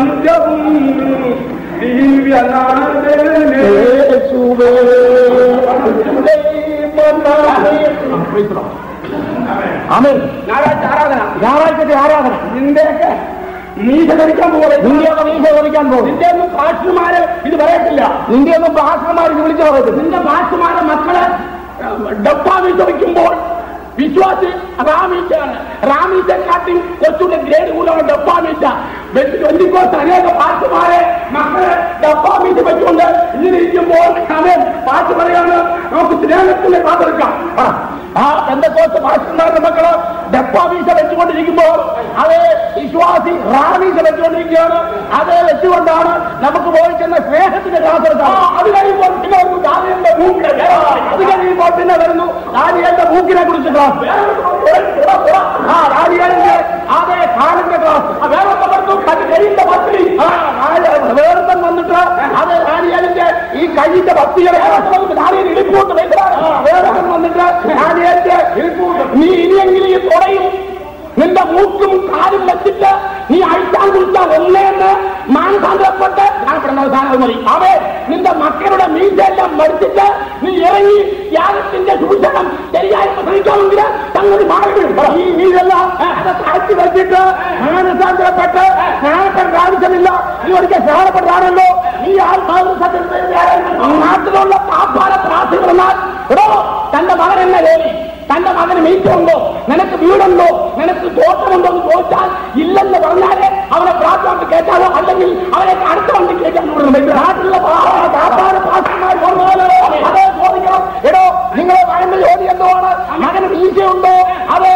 ഞായറാഴ്ച ആരാധന, ഞായറാഴ്ചത്തെ ആരാധന. നിന്റെയൊക്കെ മീശ ധരിക്കാൻ പോകുന്നത്, നിന്റെയൊക്കെ മീശ ധരിക്കാൻ പോകും. നിന്റെ ഒന്നും പാസ്റ്റർമാര് ഇത് പറയത്തില്ല. നിന്റെ ഒന്നും പാസ്റ്റർമാർ ഇത് വിളിച്ചു പറയത്തില്ല. നിന്റെ പാസ്റ്റർമാരെ മക്കളെ ഡപ്പാ വീഴ്ച വയ്ക്കുമ്പോൾ വിശ്വാസി റാമീശയാണ്. റാമീശക്കാട്ടി കുറച്ചുകൂടെ ഗ്രേഡ് കൂടാണ് ഡപ്പാമീശ. ബന്ധുക്കോസ് അനേക പാസ്റ്റർമാരെ മക്കളെ ഡപ്പാമീശ വെച്ചുകൊണ്ട് ഇങ്ങനെ ഇരിക്കുമ്പോൾ അവൻ പാട്ട് പറയാണ് നമുക്ക് സ്നേഹത്തിന്റെ കാതെടുക്കാം. ആ ബന്ധുക്കോസ് പാസ്റ്റർമാരുടെ മക്കള് ഡപ്പാമീശ വെച്ചുകൊണ്ടിരിക്കുമ്പോൾ അത് വിശ്വാസി റാമീശ വെച്ചുകൊണ്ടിരിക്കുകയാണ്. അത് വെച്ചുകൊണ്ടാണ് നമുക്ക് പോയി ചെന്ന സ്നേഹത്തിന്റെ കാതെടുക്കാം. അത് കഴിയുമ്പോൾ പിന്നെ വരുന്നു ദാനിയേലിന്റെ മൂക്കിനെ. അത് കഴിയുമ്പോൾ പിന്നെ വരുന്നു ദാനിയേലിന്റെ മൂക്കിനെ കുറിച്ച് ക്ലാസ്. ദാനിയേലിന്റെ അതേ കാലിന്റെ ക്ലാസ്. വേറൊക്കെ പറഞ്ഞു കൈയിന്റെ പത്തി. വേറൊന്നും വന്നിട്ട് അത് ദാനിയേലിന്റെ ഈ കൈയിന്റെ പത്തികളെ ദാനിയേൽ ഇളിപ്പൂട്ട് വേറൊന്നും വന്നിട്ട് ദാനിയേലിന്റെ ഇളിപ്പൂട്ട്. നീ ഇനിയെങ്കിലും ഈ തുടയും നിന്റെ മൂക്കും കാലും വെച്ചിട്ട് നീ അഴിച്ചാൽ കുളിച്ചാൽ ഒന്നേന്ന് മാനസാന്തരപ്പെട്ട് കാണപ്പെടുന്ന മതി. അവേ നിന്റെ മക്കളുടെ മീശയെല്ലാം മരിച്ചിട്ട് നീ ഇറങ്ങി യാഗത്തിന്റെ സൂചനം ശരിയായി പ്രസംഗിക്കാമെങ്കിൽ സംഗതി മാറി. ഈ മീശെല്ലാം അത് താഴ്ത്തി വെച്ചിട്ട് മാനസാന്തരപ്പെട്ട് സ്നാനപ്പെട്ട് കാണിച്ചതില്ല. നീ ഒരിക്കൽ സ്നാനപ്പെട്ടാണല്ലോ. നീ നാട്ടിലുള്ള ആഭാര പ്രാർത്ഥികളെന്നാൽ എടോ തന്റെ മകൻ എന്നെ ജോലി, തന്റെ മകന് മീറ്റുണ്ടോ, നിനക്ക് വീടുണ്ടോ, നിനക്ക് തോട്ടമുണ്ടോ എന്ന് ചോദിച്ചാൽ ഇല്ലെന്ന് പറഞ്ഞാല് അവനെ പ്രാർത്ഥന കേട്ടാലോ അല്ലെങ്കിൽ അവനെ അടുത്ത വണ്ടി കേൾക്കാൻ നാട്ടിലുള്ള പാസ്റ്റർമാർ പറഞ്ഞാലോ അതേ ചോദിക്കണം. എടോ നിങ്ങളെ പറയുന്ന ജോലി എന്തുവാണ്? മകന് മീശയുണ്ടോ, അത്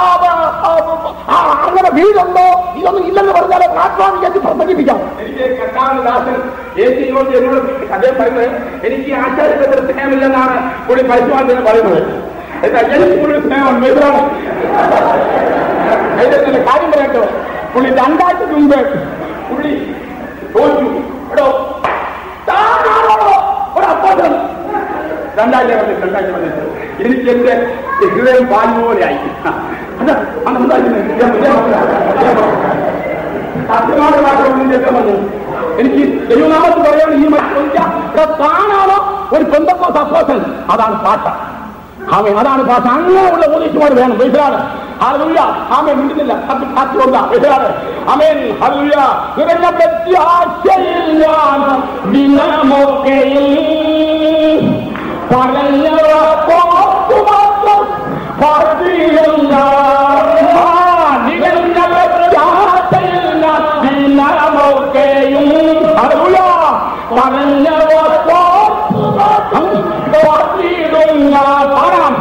അങ്ങനെ വീടുണ്ടോ, ഇതൊന്നും ഇല്ലെന്ന് പറഞ്ഞാലോ പ്രാർത്ഥന കേട്ട് പ്രസംഗിപ്പിക്കാം. എനിക്ക് കർത്താവിന്റെ എന്നോട് അദ്ദേഹം പറയുന്നത് എനിക്ക് ആചാര്യത്തെ സ്നേഹമില്ലെന്നാണ് പുള്ളി പരിശുദ്ധാന്തരം പറയുന്നത്. കാര്യം പറയട്ടോ, പുള്ളി 2 ആഴ്ച മുമ്പ് പുള്ളി തോറ്റു. എടോ ഒരു അപ്പോഴം 2 ആഴ്ച വന്നിട്ട് എനിക്ക് എന്റെ ഹൃദയം പാൽ പോലെയായി. സത്യമാണ് വന്നു. എനിക്ക് ദൈവനാമത്ത് പറയാണ് ഈ മറ്റു താനാണോ ഒരു പെന്തക്കോസ് അപ്പോസ്തലൻ? അതാണ് പാട്ട. ആമേ, അതാണ് ഭാഷ. അങ്ങനെയുള്ള പോലീസുമാർ വേണം. വൈദ്യാണ് ഹല്ലേലൂയ. ആമേ, മിണ്ടുന്നില്ല. കാത്തുകൊണ്ട വൈദ്യാണ്. ആമേൻ ഹല്ലേലൂയ. നിറഞ്ഞ പ്രത്യാശയിൽ ഞാൻ ദിനമൊക്കെയിൽ പറഞ്ഞവ മാത്രം പറഞ്ഞില്ല. നിറഞ്ഞ പ്രത്യാശയിൽ ഞാൻ ദിനമൊക്കെയും ഹല്ലേലൂയ പറഞ്ഞവ പാടാം.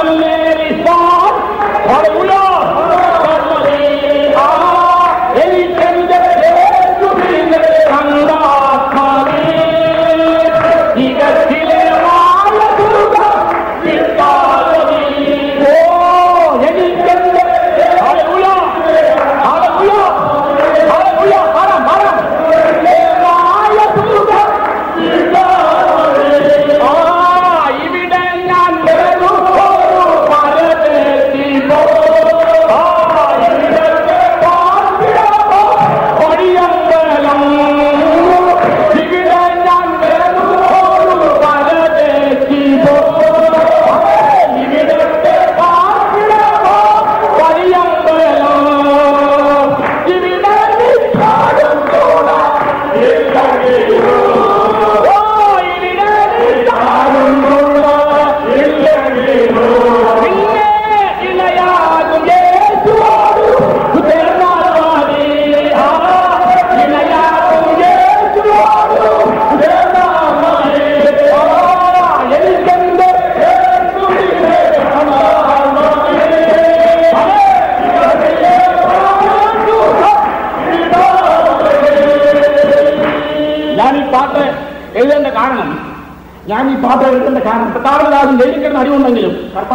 ഞാൻ ഈ പാട്ട് എഴുതേണ്ട കാരണം കർത്താവിന്റെ ദാസൻ ജയിലിക്കിടന്ന് അടിയുണ്ടെങ്കിലും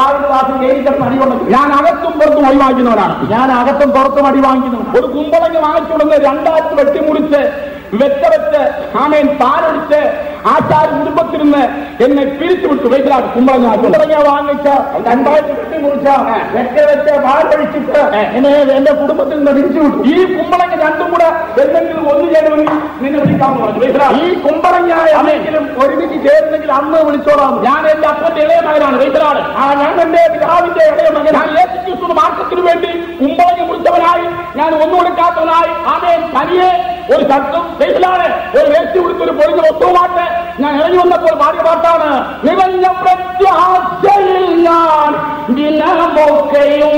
ഞാൻ അകത്തും പുറത്തും അടി വാങ്ങിക്കുന്നവനാണ്. അടി വാങ്ങിക്കുന്നവൻ. ഒരു കുമ്പളങ്ങ വാങ്ങിച്ചുകൊടുന്ന് രണ്ടായിട്ട് വെട്ടിമുറിച്ച് വെച്ച് ആമേൻ പാലൊഴിച്ച് ആചാര്യ കുടുംബത്തിരുന്ന് എന്നെ പിരിച്ചുവിട്ടു. കുമ്പളങ്ങ വാങ്ങിച്ച രണ്ടായിട്ട് വെട്ടിമുറിച്ച വെച്ച് പാലൊഴിച്ചിട്ട് എന്നെ എന്റെ കുടുംബത്തിൽ നിന്ന് പിരിച്ചുവിട്ടു. ഈ കുമ്പളങ്ങ രണ്ടും കൂടെ എന്തെങ്കിലും ഒന്നു ചേരുമെങ്കിൽ നിന്നെ വിളിക്കാമെന്ന് പറഞ്ഞു. ഈ കുമ്പളങ്ങ എന്തെങ്കിലും ഒരുമിച്ച് ചേരുന്നെങ്കിൽ അന്ന് വിളിച്ചോളാം. ഞാൻ എന്റെ അപ്പന്റെ ഇളയ മകനാണ്. വൈദ്യരാണ്. ഞാൻ എന്റെ പിതാവിന്റെ ഇളയ മകൻ. ഞാൻ യേശുക്രിസ്തുവിന്റെ മാർഗത്തിന് വേണ്ടി കുമ്പളങ്ങ മുറിച്ചവനായി, ഞാൻ ഒന്നും കൊടുക്കാത്തവനായി, ആമേൻ തനിയെ ഒരു ശബ്ദം വൈദ്യരാണ് ഒരു വേസ്റ്റ് കൊടുത്തൊരു പൊളിഞ്ഞ വസ്തുവാട്ട് ഞാൻ ഇറങ്ങി വന്നപ്പോൾ പാടിയ പാട്ടാണ്. നിറഞ്ഞ പ്രത്യാശയിൽ ഞാൻ ദിനമൊക്കെയും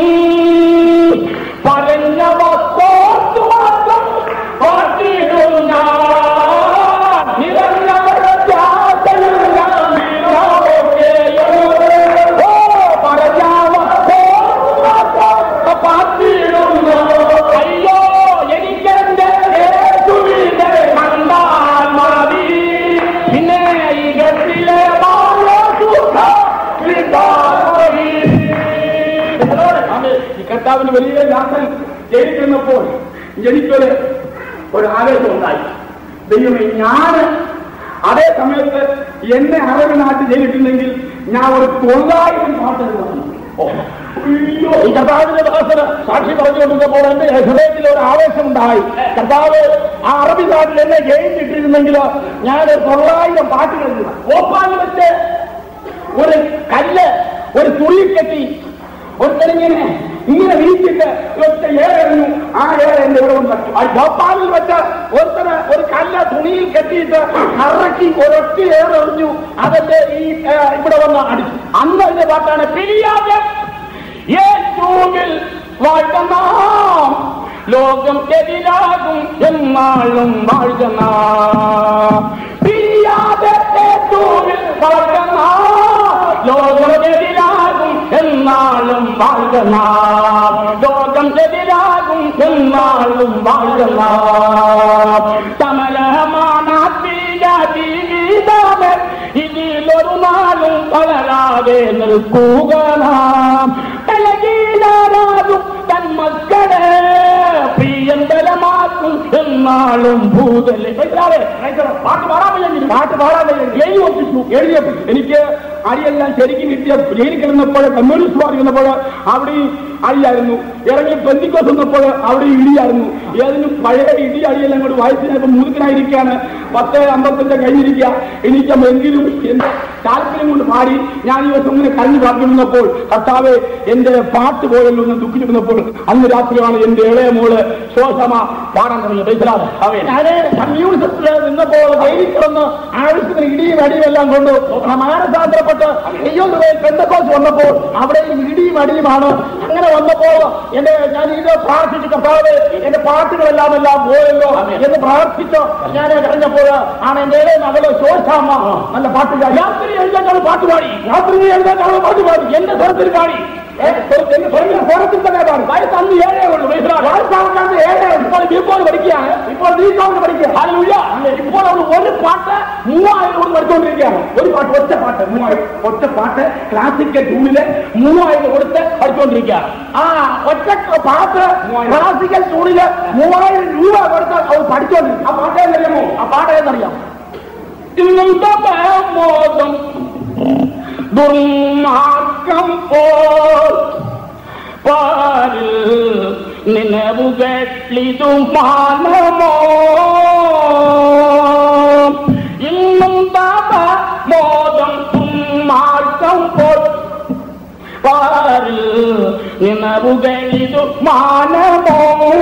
പറഞ്ഞവ കോർത്തു മാത്രം പാട്ടിടും ഞാൻ. നിറഞ്ഞ പ്രത്യാശയിൽ ഞാൻ ദിനമൊക്കെയും പറഞ്ഞവ കോർത്തു മാത്രം പാട്ടിടുന്നു. അയ്യോ എനിക്കെന്റെ യേശുവിനെ കണ്ടാൽ മതി, പിന്നെ ഈ ഗത്തിലെ കർത്താവിന്റെ വലിയ ദാസൻ ജയിലിരുന്നപ്പോൾ എനിക്കൊരു ആവേശം ഉണ്ടായി. ദൈവമേ, ഞാൻ അതേ സമയത്ത് എന്നെ അറബി നാട്ടിൽ ജയിലിട്ടുണ്ടെങ്കിൽ ഞാൻ ഒരു 900 പാട്ട് എഴുതുന്നു. ഈ കർത്താവിന്റെ ദാസന് സാക്ഷി പറഞ്ഞുകൊണ്ടിരുന്നപ്പോൾ എന്റെ ഹൃദയത്തിൽ ഒരു ആവേശമുണ്ടായി. കർത്താവ് ആ അറബി നാട്ടിൽ എന്നെ ജയിലിട്ടിരുന്നെങ്കിൽ ഞാൻ 900 പാട്ടുകൾ എഴുതുന്നു. ഓപ്പാൻ വെച്ച് ഒരു കല്ല് ഒരു തുള്ളി കെട്ടി ഒരുത്തരിങ്ങനെ ഇങ്ങനെ വിരിച്ചിട്ട് ഒറ്റ ഏറെറിഞ്ഞു. ആ ഏറെ എന്റെ ഇവിടെ വന്നു. ഭോപ്പാലിൽ വെച്ച് ഒരുത്തന് ഒരു കല്ല് തുണിയിൽ കെട്ടിയിട്ട് കറക്കി ഒരൊറ്റ ഏറെറിഞ്ഞു. അതെന്റെ ഈ ഇവിടെ വന്ന് അടിച്ചു. അന്ന് അതിന്റെ പാട്ടാണ് പിരിയാതെ യേശുവിൽ വാഴ്ക നാം, ലോകം എതിരാകും എന്നാളും വാഴ്ക നാം. പിരിയാതെ യേശുവിൽ വാഴ്ക നാം, ലോകം എതിരാകും എന്നാളും വാഴ്ക നാം. ലോകം എതിരാകും എന്നാളും വാഴ്ക നാം. സമരമാണാത്മീയ ജീവിതമേ, ഇതിലൊരു നാളും വളരാതെ നിൽക്കുക നാം. തലകീഴാരാകും തന്മക്കളെ പ്രിയം ബലമാക്കും എന്നാളും ഭൂതലെ. പാട്ട് പാടാൻ എഴുതിയപ്പോൾ എനിക്ക് അടിയെല്ലാം ശരിക്കും കിട്ടിയ ജയിലിൽ കിടന്നപ്പോൾ കമ്മ്യൂണിസ്റ്റ് പാർട്ടി വന്നപ്പോൾ അവിടെ അടിയായിരുന്നു. ഇറങ്ങി പെന്തിക്കോസ് വന്നപ്പോൾ അവിടെ ഇടിയായിരുന്നു. ഏതിനും പഴയ ഇടി അടിയെല്ലാം കൂടി വായിച്ചിട്ട് മുതുക്കനായിരിക്കുകയാണ്. 10:55 കഴിഞ്ഞിരിക്കുക. എനിക്കെങ്കിലും എന്റെ താല്പര്യം കൊണ്ട് പാടി ഞാൻ ഈ ദിവസം ഇങ്ങനെ കരഞ്ഞു പാർട്ടിരുന്നപ്പോൾ കർത്താവ് എന്റെ പാട്ട് പോയല്ലോ എന്ന് ദുഃഖിച്ചിരുന്നപ്പോൾ അന്ന് രാത്രിയാണ് എന്റെ ഇളയ മോള് ശോശമ പാടാൻ തുടങ്ങിയത്. ഞാന് കമ്മ്യൂണിസ്റ്റ് നിന്നപ്പോൾ ജയിലിൽ കിടന്ന് ആവശ്യത്തിന് ഇടിയും അടിയും എല്ലാം കൊണ്ട് മാനസാന്തരപ്പെട്ട് പെന്തക്കോസ് വന്നപ്പോൾ അവിടെ ഇടിയും മടിയുമാണ്. അങ്ങനെ വന്നപ്പോൾ ഞാൻ ഇത് പ്രാർത്ഥിച്ചു, കർത്താവ് എന്റെ പാട്ടുകളെല്ലാം പോയല്ലോ എന്ന് പ്രാർത്ഥിച്ചു. ഞാൻ കഴിഞ്ഞപ്പോൾ ആണ് എന്റെ മകള് ശോശാമ്മ നല്ല പാട്ടുകാരി. രാത്രി എഴുതാൻ പാട്ടുപാടി, രാത്രി എഴുതാൻ പാട്ടുപാടി, എന്റെ സ്വരത്തിൽ പാടി, സ്വരത്തിൽ തന്നെ പാടി. വയസ്സ് അന്ന് 7 ഉള്ളൂ, വയസ്സാവുന്ന 7 ഇപ്പോൾ ബികോം പഠിക്കുകയാണ്, ഇപ്പോൾ ബികോമിന് പഠിക്കുകയാണ്. ഇപ്പോൾ അവർ ഒരു പാട്ട് 3000 കൊണ്ട് പഠിച്ചുകൊണ്ടിരിക്കുകയാണ്. ഒരു പാട്ട്, ഒറ്റ പാട്ട് 3000, ഒറ്റ പാട്ട് ക്ലാസിക്കൽ ടൂണില് 3000 കൊടുത്ത് പഠിച്ചുകൊണ്ടിരിക്കുകയാണ്. ആ ഒറ്റ പാട്ട് ക്ലാസിക്കൽ ടൂണില് 3000 രൂപ കൊടുത്ത് അവർ പഠിച്ചുകൊണ്ടിരിക്കും. ആ പാട്ട് ഏതറിയാമോ? ആ പാട്ട് ഏതറിയാം? മോദം ദുർമാർഗം പോൽ പാരിൽ നിലവുകെട്ടിതു മാനമോ ഇന്നും മോദം ദുർമാർഗം പോൽ പാരിൽ നിലവുകെട്ടിതു മാനമോ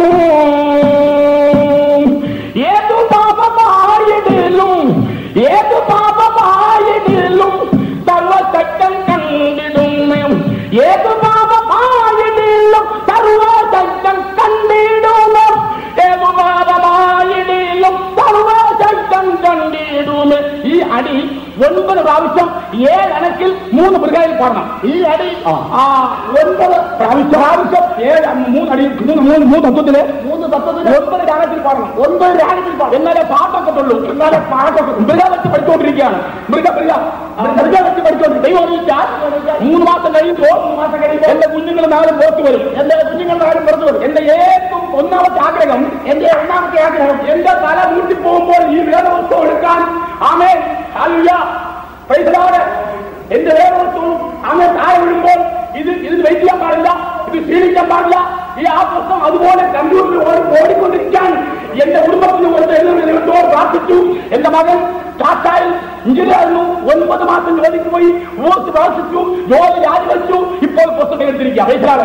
ഏതു പാപമായിടിലും ഏതു പാപമായിടിലും സർവശക്തൻ കണ്ടിടും ഏതു പാപമായിടിലും സർവശക്തൻ കണ്ടിടും ഏതു പാപമായിടിലും സർവശക്തൻ കണ്ടിടും. ഈ അടി 9 പ്രാവശ്യം 7 അനക്കിൽ 3 മൃഗയിൽ പാടണം. ഈ അടി 9 പ്രാവശ്യം 3 അടി 3 തത്വത്തില് 9 രാഗത്തിൽ പാടണം. 9 രാഗത്തിൽ പാടണം. എന്നാലേ പാട്ടൊക്കത്തുള്ളൂ, എന്നാലേ പാട്ടൊക്കെ. മൃഗ വെച്ച് പഠിച്ചുകൊണ്ടിരിക്കുകയാണ്. മൃഗ വെച്ച് പഠിച്ചുകൊണ്ടിരിക്കും. ദൈവം അറിയിച്ചാൽ 3 മാസം കഴിയുമ്പോൾ എന്റെ കുഞ്ഞുങ്ങൾ നാളും പുറത്തു വരും. എന്റെ കുഞ്ഞുങ്ങൾ നാളും പുറത്തു വരും. എന്റെ ഏറ്റവും ഒന്നാമത്തെ ആഗ്രഹം എന്റെ തല വീട്ടിൽ പോകുമ്പോൾ ഈ വേദവസ്തു എടുക്കാൻ. ആമേൻ, ഹല്ലേലൂയ, പ്രൈസ് ദി ലോർഡ്. എന്റെ വേദവസ്തുവും ആമേൻ താഴെ വീഴുമ്പോൾ ഇത് വെയിറ്റ് ചെയ്യാൻ പാടില്ല, ഇത് ക്ഷീണിക്കാൻ പാടില്ല. ഈ ആ പ്രശ്നം അതുപോലെ കമ്പ്യൂട്ടറിൽ ഓടിക്കൊണ്ടിരിക്കാൻ എന്റെ കുടുംബത്തിന് ദൈവത്തോട് പ്രാർത്ഥിച്ചു. എന്റെ മകൻ ടാറ്റായിൽ എഞ്ചിനീയറായിരുന്നു. 9 മാസം ജോലിക്ക് പോയി ഓർത്ത് പ്രാർത്ഥിച്ചു, ജോലി രാജിവെച്ചു. ഇപ്പോൾ പുസ്തകം എടുത്തിരിക്കുക.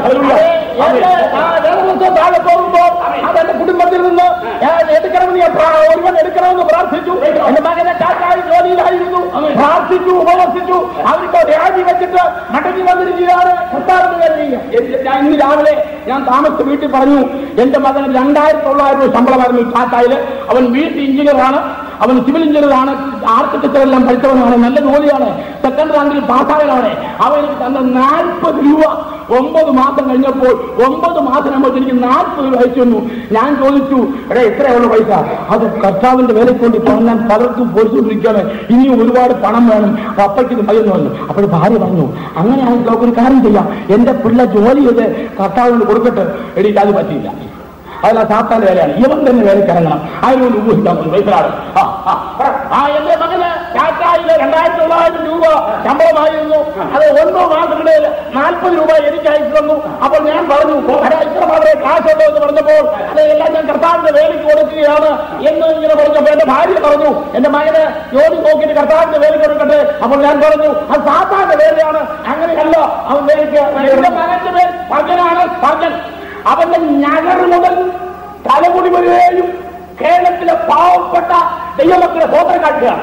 താഴെ പോകുമ്പോൾ അതെന്റെ കുടുംബത്തിൽ നിന്ന് ഒരുവൻ എടുക്കണമെന്ന് പ്രാർത്ഥിച്ചു. എന്റെ മകനെ ടാറ്റായിൽ ജോലിയിലായിരുന്നു, പ്രാർത്ഥിച്ചു, ഉപവസിച്ചു. അവർക്ക് രാജി വെച്ചിട്ട് മടങ്ങി വന്നിരിക്കുകയാണ്. ഇന്ന് രാവിലെ ഞാൻ താമസിച്ച വീട്ടിൽ പറഞ്ഞു, എന്റെ മകന് 2900 ശമ്പളമായിരുന്നു ടാറ്റായില്. അവൻ വീട്ടിൽ എഞ്ചിനീയറാണ്, അവൻ സിവിൽ എഞ്ചിനീയറാണ്, ആർക്കിടെക്ചറെല്ലാം പഠിച്ചവനാണ്, നല്ല ജോലിയാണ്, സെക്കൻഡ് റാങ്കിൽ പാസ്സായതാണ്. അവൻ എനിക്ക് തന്ന 40 രൂപ 9 മാസം കഴിഞ്ഞപ്പോൾ 9 മാസം ആകുമ്പോൾ എനിക്ക് 40 രൂപ അയച്ചു തന്നു. ഞാൻ ചോദിച്ചു, എത്രയുള്ള പൈസ? അത് കർത്താവിന്റെ വേലയ്ക്ക് കൊണ്ട് ഞാൻ പലർക്കും പൊരിച്ചുകൊണ്ടിരിക്കുകയാണ്, ഇനിയും ഒരുപാട് പണം വേണം, അപ്പയ്ക്ക് മതിയെന്ന് പറഞ്ഞു. അപ്പോൾ ഭാര്യ പറഞ്ഞു, അങ്ങനെയാണെങ്കിൽ നമുക്കൊരു കാര്യം ചെയ്യാം, എന്റെ പിള്ളേ ജോലി ചെയ്ത് കർത്താവിന് കൊടുക്കട്ടെ. എനിക്ക് അത് പറ്റിയില്ല, അതല്ല സാത്താന്റെ വേലയാണ്, ഇവൻ തന്നെ വേലയ്ക്ക് ഇറങ്ങണം, അതിനോട് ഉപയോഗിക്കാൻ പൈസയാണ്. എന്റെ മകന് ടാറ്റായില് 2900 രൂപ ശമ്പളമായിരുന്നു. അത് 9 മാസത്തിനിടയിൽ 40 രൂപ എനിക്ക് അയച്ചു തന്നു. അപ്പോൾ ഞാൻ പറഞ്ഞു, ഇത്ര മാത്രമേ കാശുള്ളൂ എന്ന് പറഞ്ഞപ്പോൾ അതെല്ലാം ഞാൻ കർത്താവിന്റെ വേലയ്ക്ക് കൊടുക്കുകയാണ് എന്ന് ഇങ്ങനെ പറഞ്ഞപ്പോൾ എന്റെ ഭാര്യ പറഞ്ഞു, എന്റെ മകന് ജോലി നോക്കിയിട്ട് കർത്താവിന്റെ വേലയ്ക്ക് കൊടുക്കട്ടെ. അപ്പോൾ ഞാൻ പറഞ്ഞു, അത് സാത്താന്റെ വേലയാണ്, അങ്ങനെയല്ല അവൻ വേലയ്ക്ക്. എന്റെ മകന്റെ പേര് പകനാണ്, പകൻ. അവന്റെ ഞകർ മുതൽ തലമുടി വരെയും കേരളത്തിലെ പാവപ്പെട്ട ദൈവമക്കളെ സ്വോത്രം കാട്ടുകയാണ്.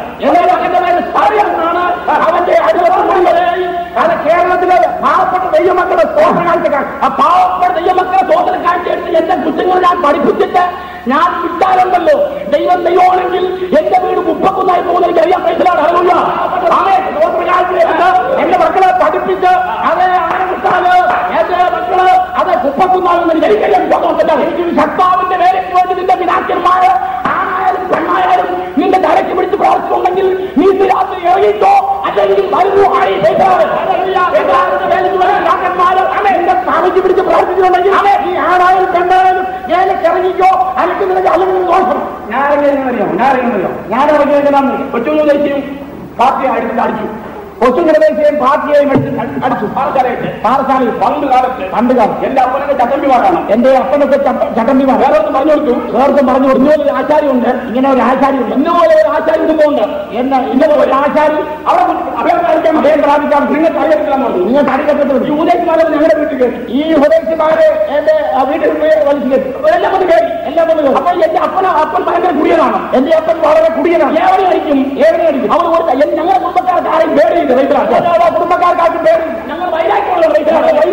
അവന്റെ അജമുടി വരെയും അത് കേരളത്തിലെ പാവപ്പെട്ട ദൈവമക്കളെ സ്വോത്രം കാഴ്ചക്കാണ്. ആ പാവപ്പെട്ട ദൈവമക്കളെ സ്വോത്രം കാഴ്ചയെടുത്ത് എന്റെ കുറ്റങ്ങൾ ഞാൻ പഠിപ്പിച്ചിട്ട് ഞാൻ വിട്ടാലുണ്ടല്ലോ, ദൈവം ദൈവമാണെങ്കിൽ എന്റെ വീട് കുപ്പക്കുന്നായി പോകുന്ന എനിക്കറിയാൻ പൈസലാണ്. എന്റെ മക്കളെ പഠിപ്പിച്ച് അത് അങ്ങനെ വിട്ടാല് എന്റെ മക്കള് അത് കുപ്പക്കുന്നാകുന്ന എനിക്കറിയാൻ പറ്റാതെ എനിക്ക് ശക്താവിന്റെ വേലയ്ക്ക് വേണ്ടി നിന്റെ പിതാക്കന്മാര് ആണായാലും പെണ്ണായാലും നിന്റെ തലയ്ക്ക് പിടിച്ച് പ്രവർത്തിക്കുന്നെങ്കിൽ നീ രാത്രി ഇറങ്ങിക്കോ, അല്ലെങ്കിൽ മരുന്നു ആയി എന്റെ തലയ്ക്ക് പിടിച്ച് പ്രവർത്തിക്കുന്നുണ്ടെങ്കിൽ നീ ആണായാലും പെണ്ണായാലും വേലയ്ക്ക് ഇറങ്ങിക്കോ, അല്ലെങ്കിൽ നിനക്ക് അല്ലെങ്കിൽ ദോഷം. ഞാനിറങ്ങിയതാണ് കൊച്ചുങ്ങൾ ദേശീയം പാർട്ടി അടിച്ചു, കൊച്ചുങ്ങൾ ദേശീയം പാർട്ടിയെയും അടിച്ചു പാറശാലയിൽ. പണ്ട് കാലത്ത് എന്റെ അപ്പനൊക്കെ ചട്ടമ്പിമാരാണ്, എന്റെ അപ്പനൊക്കെ ചട്ടമ്പിമാർ. വേറൊന്നും പറഞ്ഞു കൊടുത്തു, ഇന്നപോലെ ഒരു ആചാര്യമുണ്ട്, ഇങ്ങനെ ഒരു ആചാര്യമുണ്ട്, ഇന്നപോലെ ഒരു ആചാര്യ കുടുംബമുണ്ട് എന്ന്. ഇന്നലെ ഒരു ആചാരി അവിടെ അഭയം പ്രാപിക്കാം, നിങ്ങൾക്ക് അറിയത്തില്ലെന്ന് പറഞ്ഞു. നിങ്ങൾക്ക് അറിയപ്പെട്ടു. ഈ ഉപദേശിമാരെ ഞങ്ങളുടെ വീട്ടിൽ കയറി, ഈ ഉപദേശിമാരെ എന്റെ വീട്ടിൽ വലിച്ചു കയറ്റി, എല്ലാം കൊണ്ട് കയറി. അപ്പൊ എന്റെ അപ്പൻ ഭയങ്കര കുടിയനാണ്, എന്റെ അപ്പൻ വളരെ കുടിയനാണ്. ഏവനെ അടിക്കും. അവർ ഞങ്ങളുടെ കുടുംബക്കാർക്ക് ആരെയും പേടിയില്ല, കുടുംബക്കാർക്കാർക്കും പേടി. ഞങ്ങൾ വൈരാഗ്യമുള്ള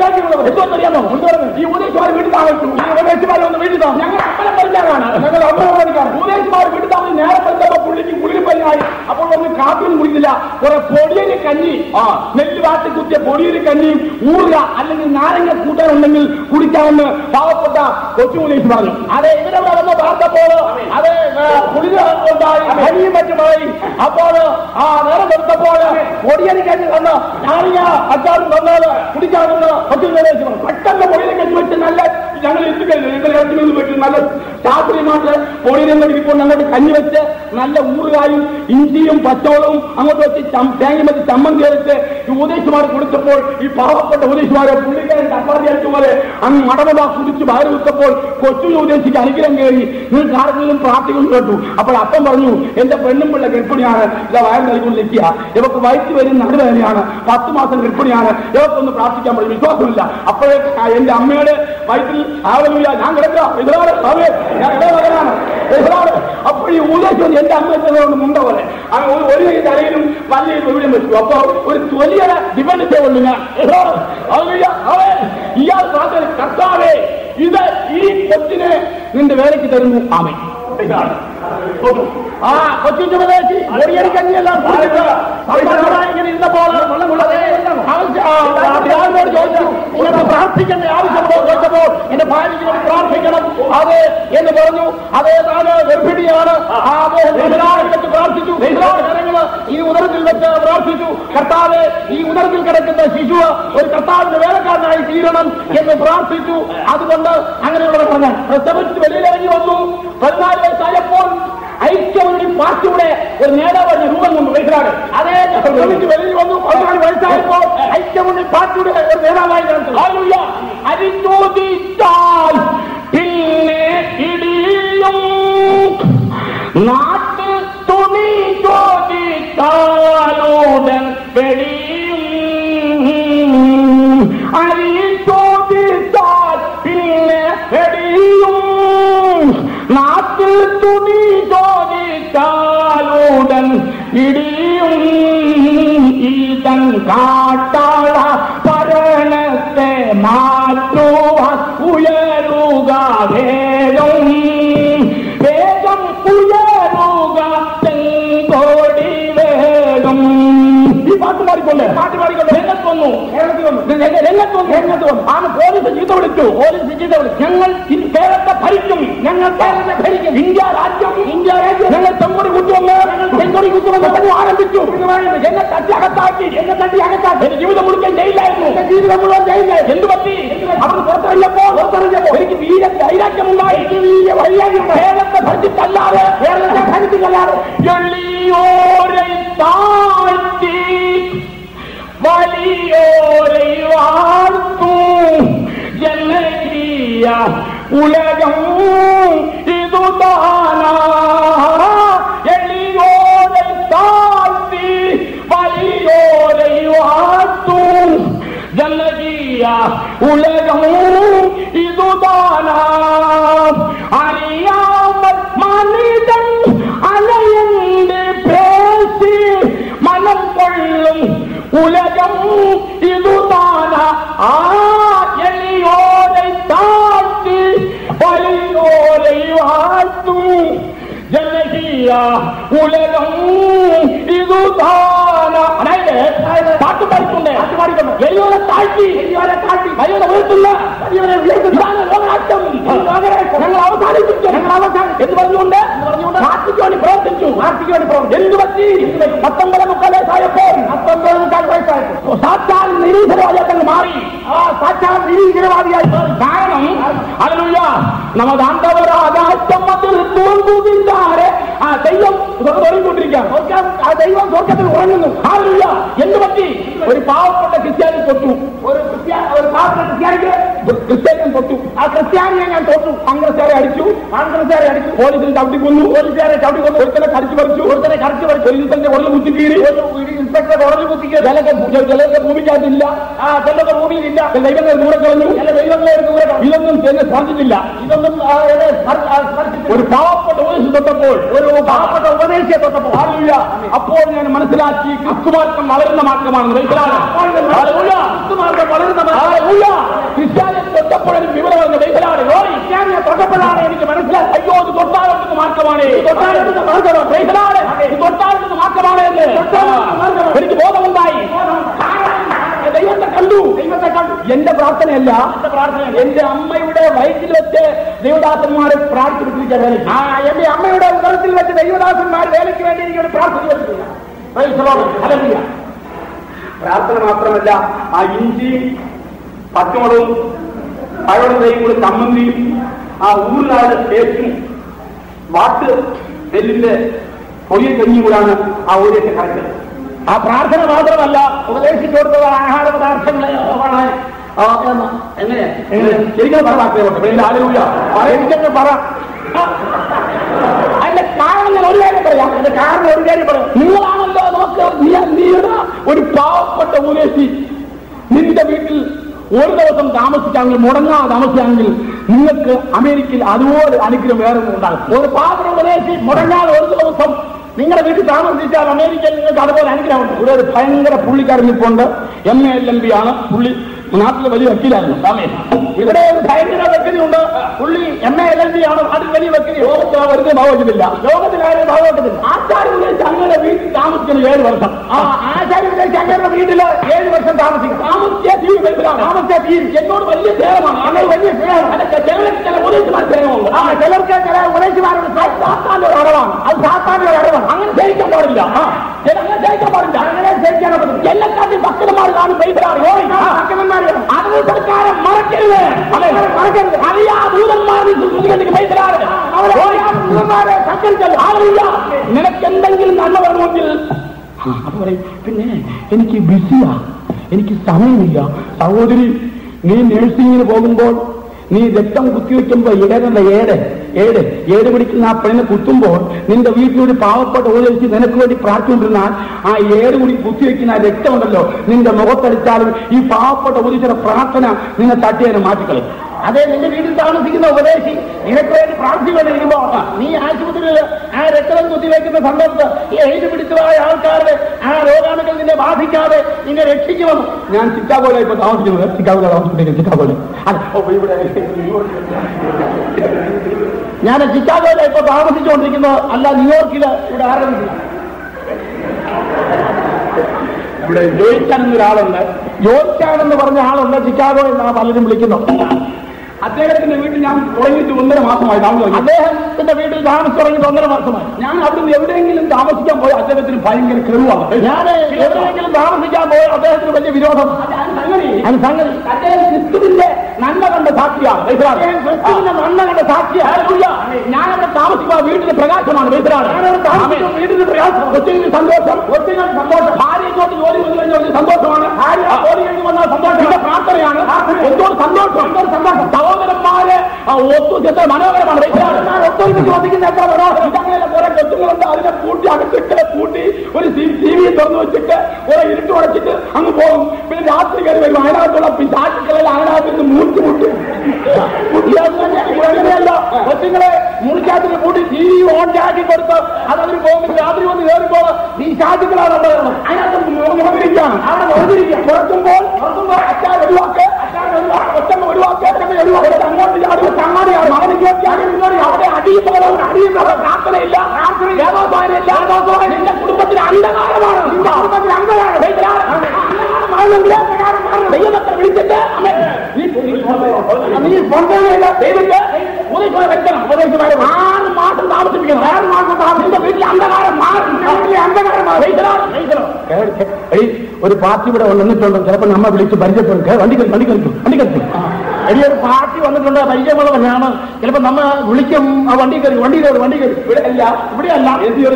എന്തോന്നറിയാമോ? ഈ ഉദ്ദേശമാർ വീട്ടിൽ താമസിച്ചു. ഈ ഉപദേശമാരെ ഒന്ന് വീട്ടിൽ താമസം. ഞങ്ങൾ അമ്പലം പഠിക്കാനാണ്, ഞങ്ങൾ അമ്പലം പഠിക്കാറ്. ഉദ്ദേശമാർ വീട്ടിൽ താമസം നേരെ പഠിച്ചപ്പോ പുള്ളിക്ക് കുളിപ്പനിയായി. അപ്പോൾ ഒന്നും കാപ്പിയും കുടിക്കില്ല. കുറെ പൊടിയരി കഞ്ഞി, നെല്ല് വാട്ടി കുത്തിയ പൊടിയരി കഞ്ഞിയും ഊറുക അല്ലെങ്കിൽ നാരങ്ങ കൂട്ടാനുണ്ടെങ്കിൽ കുടിക്കാമെന്ന് പാവപ്പെട്ട കൊച്ചുമുനീസ് പറഞ്ഞു. അതെ, ഇവരവിടെ വന്ന് பார்த்தപ്പോൾ അത് കുളിരുണ്ടായി, കഞ്ഞിയും മറ്റുമായി. അപ്പോൾ നേരെ നിർത്തപ്പോൾ പൊടിയരി കഞ്ഞി തന്ന് നാരങ്ങ അച്ചാറും തന്നാല് കുടിക്കാമെന്ന് കൊച്ചുമുനീസ് പറഞ്ഞു. പെട്ടെന്ന് പൊടിയരി കഞ്ഞി വെച്ച് നല്ല ഞങ്ങൾ എന്ത് പറ്റും നല്ല ശാസ്ത്രീയമായിട്ട് പൊടിയരം കഴിക്കൊണ്ട് അങ്ങോട്ട് കഞ്ഞി വെച്ച് നല്ല ഊറുകായും ഇഞ്ചിയും പച്ചവളവും അങ്ങോട്ട് വെച്ച് തേങ്ങ വെച്ച് ചമ്മന്തി അരച്ച് ഈ ഉപദേശിമാർ കൊടുത്തപ്പോൾ ഈ പാവപ്പെട്ട ഉപദേശിമാരെ പുള്ളിക്കാരൻ ചപ്പാത്തി അരച്ച പോലെ അങ്ങ് മടമട കുടിച്ച് വയറ് വെച്ചപ്പോൾ കൊച്ചു ഉപദേശിക്ക് അനുഗ്രഹം കയറി. നിങ്ങൾക്ക് ആരെങ്കിലും പ്രാർത്ഥിക്കുന്നു കേട്ടു. അപ്പോൾ അപ്പം പറഞ്ഞു, എന്റെ പെണ്ണും പിള്ള ഗർഭിണിയാണ്, ഇതാ വയറ് നൽകുകൊണ്ട് നിൽക്കുക, ഇവർക്ക് വയറ്റ് വരുന്ന നടുവേദനയാണ്, 10 മാസം ഗർഭിണിയാണ്, ഇവർക്കൊന്ന് പ്രാർത്ഥിക്കാൻ പറഞ്ഞു. വിശ്വാസമില്ല. അപ്പോഴേക്ക് എന്റെ അമ്മയുടെ വയറ്റിൽ ആവലില്ല, ഞാൻ കിടക്കാം, ഇതിലാണ് ഞാൻ ഇടവകനാണ്. അപ്പോൾ ഈ ഉപദേശം എന്റെ അമ്മ മുണ്ട പോലെ ഒരു കൈ തലയിലും വലിയ തൊഴിലും വെച്ചു. അപ്പൊ ഒരു വലിയ ഡിപെൻഡ് ഉള്ളു ഞാൻ. ഇയാൾ പ്രാർത്ഥന, കർത്താവേ ഇത് ഈ കൊച്ചിനെ നിന്റെ വേലയ്ക്ക് തരുന്നു. ആമേൻ. കൊച്ചിന്റെ പ്രദേശി ഒടിയടി കഞ്ഞിയെല്ലാം ഇങ്ങനെ ഇരുന്നപ്പോൾ ചോദിച്ചു, ഇങ്ങനെ പ്രാർത്ഥിക്കേണ്ട ആവശ്യമുണ്ടോ ചോദിച്ചപ്പോൾ എന്റെ ഭാര്യയ്ക്ക് വേണ്ടി പ്രാർത്ഥിക്കണം അത് എന്ന് പറഞ്ഞു. അതേ താന് ഗർഭിണിയാണ്. വെച്ച് പ്രാർത്ഥിച്ചു. ഈ ഉദരത്തിൽ വെച്ച് പ്രാർത്ഥിച്ചു, കർത്താവ് ഈ ഉദരത്തിൽ കിടക്കുന്ന ശിശു ഒരു കർത്താവിന്റെ വേലക്കാരനായി തീരണം എന്ന് പ്രാർത്ഥിച്ചു. അതുകൊണ്ട് അങ്ങനെയുള്ളത് പറഞ്ഞാൽ പ്രസവിച്ച് വെളിയിലിറങ്ങി വന്നു. 14 വയസ്സായപ്പോൾ ഐക്യമുന്നണി പാർട്ടിയുടെ ഒരു നേതാവ് രൂപം കൊണ്ടു. വൈദ്യരാട് അതേ വെളിയിൽ വന്നു. 14 വയസ്സായപ്പോൾ ഐക്യമുന്നണി പാർട്ടിയുടെ ഒരു നേതാവായി അരിച്ചോദിച്ചാൽ പിന്നെ ഇടിയും നാട്ടിൽ തുണി ചോദിച്ചാലുടൻ വെളിയും അരിച്ചോദിച്ചാൽ പിന്നെ വെടിയും നാട്ടിൽ തുണി ചോദിച്ചാലുടൻ ഇടിയും ഈതൻ കാട്ടാള പരണത്തെ മാറ്റുവാൻ ഉയരുക വേഗം വേഗം ഉയരുക ചെങ്കോടി വേഗം. ഈ പാട്ട് പാടിക്കൊണ്ട് രംഗത്ത് വന്നു. ആണ് പോലീസ് ചീത്ത വിളിച്ചു. ഞങ്ങൾ കേരളത്തെ ഭരിക്കും, ഞങ്ങൾ കേരളത്തെ ഭരിക്കും. ഇന്ത്യ രാജ്യം ഞങ്ങൾ ചെങ്കൊടി കുത്തുവന്ന് ആരംഭിച്ചു. എന്നെ തട്ടി അകത്താക്കി. എന്റെ ജീവിതം മുഴുവൻ ജയിലായിരുന്നു. ജീവിതം മുഴുവൻ ജയിലായിരുന്നു. എന്ത് പറ്റി? അവർ പുറത്തിറങ്ങിയപ്പോൾ എനിക്ക് വീര വൈരാഗ്യമുണ്ടായി. കേരളത്തെ ഭരിച്ചിട്ടല്ലാതെ കേരളത്തെ ഭരിച്ചിട്ടല്ലാതെ എള്ളിയോരെ താഴ്ത്തി വലിയോരെ വാർത്തു ജനകീയ ഉലകം ഇതുതാനാ. എളിയോരെ താഴ്ത്തി വലിയോരെ വാർത്തു ജനകീയ ഉലകം ഇതുതാനാ. അറിയാമൽ മനിതൻ അലയന്റെ പേശി മനം കൊള്ളും ഉലകം ഇതുതാനാ. ആ എളിയോരെ താഴ്ത്തി വലിയോരെ വാഴ്ത്തു ജനകീയ ഉലകം ഇതുതാനാ. അതായത് പാട്ട് പാടിക്കൊണ്ട് എളിയോരെ താഴ്ത്തി വലിയോരെ ഉയർത്തുന്ന ഇതാണ് ലോകരാഷ്ട്രം. ഞങ്ങൾ അവസാനിപ്പിച്ചു എന്ന് പറഞ്ഞുകൊണ്ട് പാർട്ടിക്ക് വേണ്ടി പ്രവർത്തിച്ചു. എന്ത് പറ്റി? 19 വയസ്സായപ്പോൾ സാക്ഷാൽ നിരീശ്വരവാദിയായി മാറി. സാക്ഷാൽ നിരീശ്വരവാദിയായി മാറി. കാരണം ഹല്ലേലൂയ നമുക്ക് അന്തവരാകാശത്തിൽ തോന്നുന്നില്ലാരെ ആ ദൈവം ഉറങ്ങിക്കൊണ്ടിരിക്കുകയാണ്. ആ ദൈവം സ്വർഗത്തിൽ ഉറങ്ങുന്നു. ഹല്ലേലൂയ. എന്ത് പറ്റി? ഒരു പാവപ്പെട്ട ക്രിസ്ത്യാനി തൊട്ടു. ഒരു പാവപ്പെട്ട ക്രിസ്ത്യാനിക്ക് ക്രിസ്ത്യാനിയും തൊട്ടു. ആ ക്രിസ്ത്യാനിയെ ഞാൻ തൊട്ടു. കോൺഗ്രസ്സുകാരെ അടിച്ചു. പോലീസിനെ ചവിട്ടിക്കൊന്നു. ഒരുത്തനെ കടിച്ചു പറിച്ചു. ഇൻസ്പെക്ടറെ ഉടൽ കുത്തി കീറി. ഇൻസ്പെക്ടറെ ഉടൽ കുത്തി കീറി. ചിലർക്ക് ഭൂമിക്കകത്തില്ല. ചിലർക്ക് ഭൂമിയിലില്ല. ദൈവങ്ങളെ ദൂരെ കളഞ്ഞു. ഇതൊന്നും എന്നെ സ്പർശിച്ചില്ല. ഇതൊന്നും ഒരു പാവപ്പെട്ട ഉപദേശം തൊട്ടപ്പോൾ, ഒരു പാവപ്പെട്ട ഉപദേശിയെ തൊട്ടപ്പോൾ അപ്പോൾ ഞാൻ മനസ്സിലാക്കി ക്രിസ്തുമാർക്കം വളരുന്ന മാർഗമാണ്. ക്രിസ്തുമാർക്കം വളരുന്ന എന്റെ പ്രാർത്ഥനയല്ല, എന്റെ അമ്മയുടെ വയറ്റിൽ വെച്ച് ദൈവദാസന്മാരെ പ്രാർത്ഥിപ്പിച്ച വേല. എന്റെ അമ്മയുടെ ഉദരത്തിൽ വെച്ച് ദൈവദാസന്മാർ വേലയ്ക്ക് വേണ്ടി എനിക്കൊരു പ്രാർത്ഥന വരുത്തില്ല. പ്രാർത്ഥന മാത്രമല്ല, ആ ഇഞ്ചിയും പച്ചമുളകും പഴവതയും കൂടി ചമ്മന്തിയും ആ ഊരിനാട് ടേസ്റ്റും വാട്ട് നെല്ലിന്റെ പൊടിയ കഞ്ഞിയും കൂടാണ് ആ ഊരിയൊക്കെ കറക്റ്റ്. ആ പ്രാർത്ഥന മാത്രമല്ല, ഉപദേശിച്ചു കൊടുത്തത് ആഹാര പദാർത്ഥങ്ങളാണ്. എങ്ങനെ ശരിക്കും പറ അതിന്റെ കാരണം ഞാൻ ഒരു കാര്യം പറയാം. അതിന്റെ കാരണം ഒരു കാര്യം പറയാം. നിങ്ങളാണല്ലോ നമുക്ക് നീയുടെ ഒരു പാവപ്പെട്ട ഉപദേശി നിന്റെ വീട്ടിൽ ഒരു ദിവസം താമസിക്കാമെങ്കിൽ, മുടങ്ങാതെ താമസിക്കാമെങ്കിൽ നിങ്ങൾക്ക് അമേരിക്കയിൽ അതുപോലെ അനുഗ്രഹം വേറെ ഉണ്ടാകും. ഒരു പാവപ്പെട്ട ഉപദേശി മുടങ്ങാതെ ഒരു ദിവസം നിങ്ങളുടെ വീട്ടിൽ താമസിച്ചാൽ അമേരിക്കയിൽ നിങ്ങൾക്ക് അതുപോലെ അനുഗ്രഹമുണ്ട്. ഇവിടെ ഒരു ഭയങ്കര പുള്ളിക്കാരൻ നിൽപ്പുണ്ട്. MA LLB ആണ് പുള്ളി. നാട്ടിലെ വലിയ വക്കീലായിരുന്നു. ഇവിടെ ഒരു ഭയങ്കര വ്യക്തിയുണ്ട്. പുള്ളി MA LLB ആണ്. അത് വലിയ വ്യക്തി. ലോകത്ത് വെറുതെ ഭാവത്തില്ല. ലോകത്തിലാരും ഭാവത്തില്ല. ആചാര്യ വിദേശിച്ച് അങ്ങനെ വീട്ടിൽ താമസിക്കുന്ന 7 വർഷം. ആചാര്യ വിദേശിച്ച് അങ്ങനെ വീട്ടിൽ 7 വർഷം താമസിക്കും. താമസിച്ച തീരും. എന്നോട് വലിയ സ്നേഹമാണ്. അങ്ങനെ വലിയ സ്നേഹം. ചിലർക്ക് ചില ഉപദേശിമാർ സ്നേഹമുണ്ട്. ചിലർക്ക് ചില ഉപദേശിമാരുടെ സാത്താന്റെ ഒരു അടവാണ്. അത് സാത്താന്റെ ഒരു അടവാണ്. അങ്ങനെ ജയിക്കാൻ പാടില്ല. അങ്ങനെ ജയിക്കാൻ പാടില്ല. അങ്ങനെ ജയിക്കാൻ പറ്റും. എല്ലാക്കാട്ടും ഭക്തന്മാർ കാണും. ഭക്തന്മാർ അത് സർക്കാരം മറക്കരുത്. അറിയാ ദൂതന്മാരെ നിനക്ക് എന്തെങ്കിലും നന്മ വരണമെങ്കിൽ പിന്നെ എനിക്ക് ബിസിയാ, എനിക്ക് സമയമില്ല. സഹോദരി, നീ നഴ്സിംഗിന് പോകുമ്പോൾ നീ രക്തം കുത്തിവെക്കുമ്പോ ഏട് പിടിക്കുന്ന ആ പെണ്ണ് കുത്തുമ്പോൾ നിന്റെ വീട്ടിലൊരു പാവപ്പെട്ട ഉപദേശിച്ച് നിനക്ക് വേണ്ടി പ്രാർത്ഥിച്ചുകൊണ്ടിരുന്നാൽ ആ ഏട് കൂടി കുത്തിവെക്കുന്ന ആ രക്തമുണ്ടല്ലോ നിന്റെ മുഖത്തടിച്ചാലും ഈ പാവപ്പെട്ട ഉപദേശിയുടെ പ്രാർത്ഥന നിന്നെ തട്ടിയതിനെ മാറ്റിക്കളയും. അതേ നിന്റെ വീട്ടിൽ താമസിക്കുന്ന ഉപദേശി നിനക്ക് വേണ്ടി പ്രാർത്ഥിച്ചുകൊണ്ടിരിക്കുമ്പോ നീ ആശുപത്രിയിൽ ആ രക്തം കുത്തിവെക്കുന്ന സന്ദർഭത്ത് ഏത് പിടിച്ചതായ ആൾക്കാരുടെ ആ രോഗാണുക്കൾ നിന്നെ ബാധിക്കാതെ നിന്നെ രക്ഷിക്കുമെന്ന്. ഞാൻ ചിക്കാഗോയിലാണ് ഇപ്പൊ താമസിക്കുന്നത്. ചിക്കാഗോയിൽ ഞാൻ ചിക്കാഗോയിലാണ് ഇപ്പൊ താമസിച്ചുകൊണ്ടിരിക്കുന്നത്. അല്ല, ന്യൂയോർക്കില് ഇവിടെ ആരംഭിക്കില്ല. ഇവിടെ ജോയിച്ചാൻ എന്നൊരാളുണ്ട്. ജോയിച്ചാനെന്ന് പറഞ്ഞ ആളുണ്ട്. ചിക്കാഗോ എന്നാണ് പലരും വിളിക്കുന്നത്. അദ്ദേഹത്തിന്റെ വീട്ടിൽ ഞാൻ തുടങ്ങിയിട്ട് 1.5 മാസമായി താമസം. അദ്ദേഹത്തിന്റെ വീട്ടിൽ താമസം തുടങ്ങിയിട്ട് 1.5 മാസമായി. ഞാൻ അവിടുന്ന് എവിടെയെങ്കിലും താമസിക്കാൻ പോയി അദ്ദേഹത്തിന് ഭയങ്കര കെറുവാണ്. ഞാൻ എവിടെയെങ്കിലും താമസിക്കാൻ പോയി അദ്ദേഹത്തിന് വലിയ വിരോധം. സംഗതി അദ്ദേഹം ക്രിസ്തുവിന്റെ നന്മ കണ്ട സാക്ഷിയാണ്. ക്രിസ്തുവിന്റെ നന്മ കണ്ട സാക്ഷിയാണ്. ഞാനവിടെ താമസിക്കുമ്പോൾ വീട്ടിന് പ്രകാശമാണ്. വീട്ടിന് പ്രകാശം, ഒത്തിരി സന്തോഷം, ഭാര്യയോട്ട് ജോലി വന്നു കഴിഞ്ഞാൽ വലിയ സന്തോഷമാണ്. ഭാര്യ ജോലി കഴിഞ്ഞ് വന്നാൽ സന്തോഷം. പ്രാർത്ഥനയാണ്. എന്തോ സന്തോഷം. സഹോദരന്മാരെ ഒത്തുചെത്ത മനോഹരമാണ്. ഒത്തൊരുമിച്ച് വസിക്കുന്ന എത്ര മനോഹരം. ഇതങ്ങനെ കുറെ കൊച്ചുങ്ങളുണ്ട്. അതിനെ കൂട്ടി അകത്തിട്ട് കൂട്ടി ഒരു TV തുറന്നു വെച്ചിട്ട് കുറെ ഇരുട്ട് ഉടച്ചിട്ട് അങ്ങ് പോകും. പിന്നെ രാത്രി കയറി വരും. അതിനകത്തുള്ള പിശാചുക്കളെല്ലാം അതിനകത്ത് മൂർത്തി മുട്ടും. അങ്ങനെയല്ല, കൊച്ചുങ്ങളെ മുറിക്കാത്തിന് കൂട്ടി TV ഓൺ ആക്കി കൊടുത്ത് അതവര് പോകുമ്പോൾ രാത്രി വന്ന് കയറുമ്പോൾ ഈ ശാചുക്കളാണ് അവിടെ അതിനകത്ത് മുഖമിരിക്കുകയാണ്. അവിടെ ഒഴിഞ്ഞിരിക്കുക. തുറക്കുമ്പോൾ അച്ചാർ ഒഴിവാക്ക്, ഒറ്റ ഒഴിവാക്കി അങ്ങോട്ട് ചങ്ങാടിയാണ്. അവിടെ അടിയും പ്രാർത്ഥനയില്ല, നിന്റെ കുടുംബത്തിന് അന്ധകാരമാണ്. ദൈവത്തെ വിളിച്ചിട്ട് നീ സ്പോണ്ടേനിയല്ല ദൈവത്തെ വെക്കണം. ഉപദേശിമാരെ 6 മാസം താമസിപ്പിക്കണം. 6 മാസം താമസിച്ച വീട്ടിൽ അന്ധകാരം മാറും. ഒരു പാർട്ടി ഇവിടെ വന്നിട്ടുണ്ടോ? ചിലപ്പോൾ നമ്മ വിളിച്ച് പരിചയപ്പെടും. വണ്ടി കളിക്കും. ഒരു പാർട്ടി വന്നിട്ടുണ്ട്, പരിചയമുള്ളവരാണ്. ചിലപ്പോ നമ്മ വിളിക്കും. ആ വണ്ടി കയറി. ഇവിടെയല്ല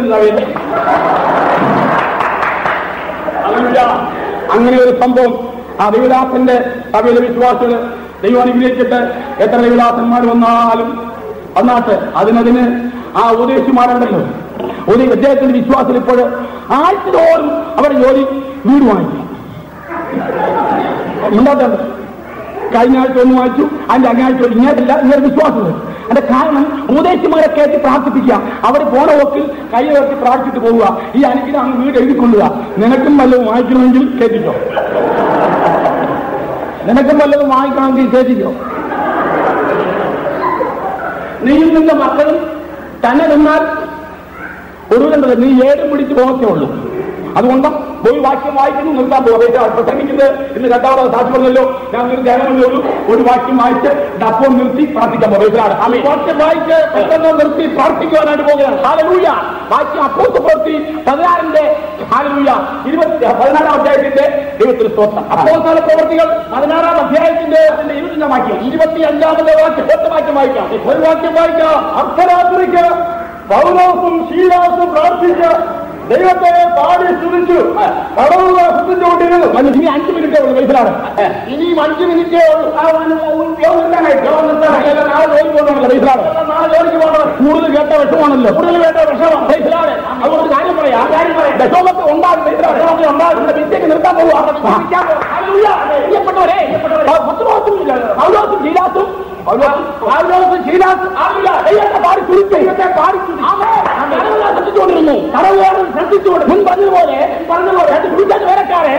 അങ്ങനെ ഒരു സംഭവം. ആ ദൈവദാസന്റെ സഭയിലെ വിശ്വാസികൾ ദൈവം അനുഗ്രഹിച്ചിട്ട് എത്ര ദൈവദാസന്മാർ വന്നാട്ട് അതിനതിന് ആ ഉപദേശിമാരുണ്ടല്ലോ, അദ്ദേഹത്തിന്റെ വിശ്വാസത്തിൽ ഇപ്പോൾ ആഴ്ചതോറും അവരുടെ ജോലി വീട് വാങ്ങിക്കും. ഉണ്ടാകുന്നുണ്ട്. കഴിഞ്ഞ ആഴ്ച ഒന്ന് വായിച്ചു, അതിന്റെ അങ്ങാഴ്ച ഇങ്ങനെ വിശ്വാസം. അതിന്റെ കാരണം ഉപദേശിമാരെ കയറ്റി പ്രാർത്ഥിപ്പിക്കുക. അവർ പോണ വക്കിൽ കൈ വെച്ച് പ്രാർത്ഥിച്ചിട്ട് പോവുക. ഈ അനുഗ്രഹം അങ്ങ് വീട് എഴുതിക്കൊള്ളുക. നിനക്കും വല്ലതും വായിക്കണമെങ്കിൽ കേട്ടിക്കോ. നീയും നിന്റെ മക്കളും തന്നെ നിന്നാൽ ഒടുവിലുണ്ടല്ലോ നീ ഏടും പിടിച്ച് പോകത്തേ ഉള്ളൂ. അതുകൊണ്ട് ഒരു വാക്യം വായിക്കുന്നു, നിർത്താൻ പോകും. പ്രസംഗിക്കുന്നത് ഇന്ന് കർത്താവ് സാക്ഷി പറഞ്ഞല്ലോ, ഞാൻ ഒരു ധ്യാനമല്ലേ ഉള്ളൂ, ഒരു വാക്യം വായിച്ച് ഡപ്പം നിർത്തി പ്രാർത്ഥിക്കാൻ പോകുകയാണ്. വാക്യം വായിച്ച് പെട്ടെന്ന് നിർത്തി പ്രാർത്ഥിക്കുവാനായിട്ട് പോകുകയാണ്. ഹല്ലേലൂയ. വാക്യം അപ്പോസ്തലപ്രവൃത്തി 16 ഹല്ലേലൂയ 16 അധ്യായത്തിന്റെ ദൈവത്തിന് സ്തോത്രം. അപ്പോസ്തല പ്രവൃത്തികൾ 16 അധ്യായത്തിന്റെ 20 വാക്യം 25 വാക്യം വായിക്കാം. ഒരു വാക്യം വായിക്കാം. അർദ്ധരാത്രിക്ക് പൗലോസും ശീലാസും പ്രാർത്ഥിച്ച് ദൈവത്തെ പാടി സ്തുതിച്ചു കടവുകൊണ്ടിരുന്നു. ഇനി 5 മിനിറ്റേ ഉള്ളൂ. മനസ്സിലാണ്, ഇനിയും 5 മിനിറ്റേ ഉള്ളൂ. നാളെ ജോലിക്ക് പോകണം. കൂടുതൽ കേട്ട വിഷമാണല്ലോ, കൂടുതൽ കേട്ട വിഷമാണ്. മനസ്സിലാണ്, അതുകൊണ്ട് കാര്യം പറയാം. വിഷമൊക്കെ ഉണ്ടാകും, ഉണ്ടാകും. വിദ്യക്ക് നിർത്താൻ പോകുക. പ്രിയപ്പെട്ടവരെ, പൗലോസും ശീലാസും ശ്രദ്ധിച്ചുകൊണ്ടിരുന്നു. ശ്രദ്ധിച്ചുകൊണ്ട് മുൻ പറഞ്ഞതുപോലെ വേലക്കാരെ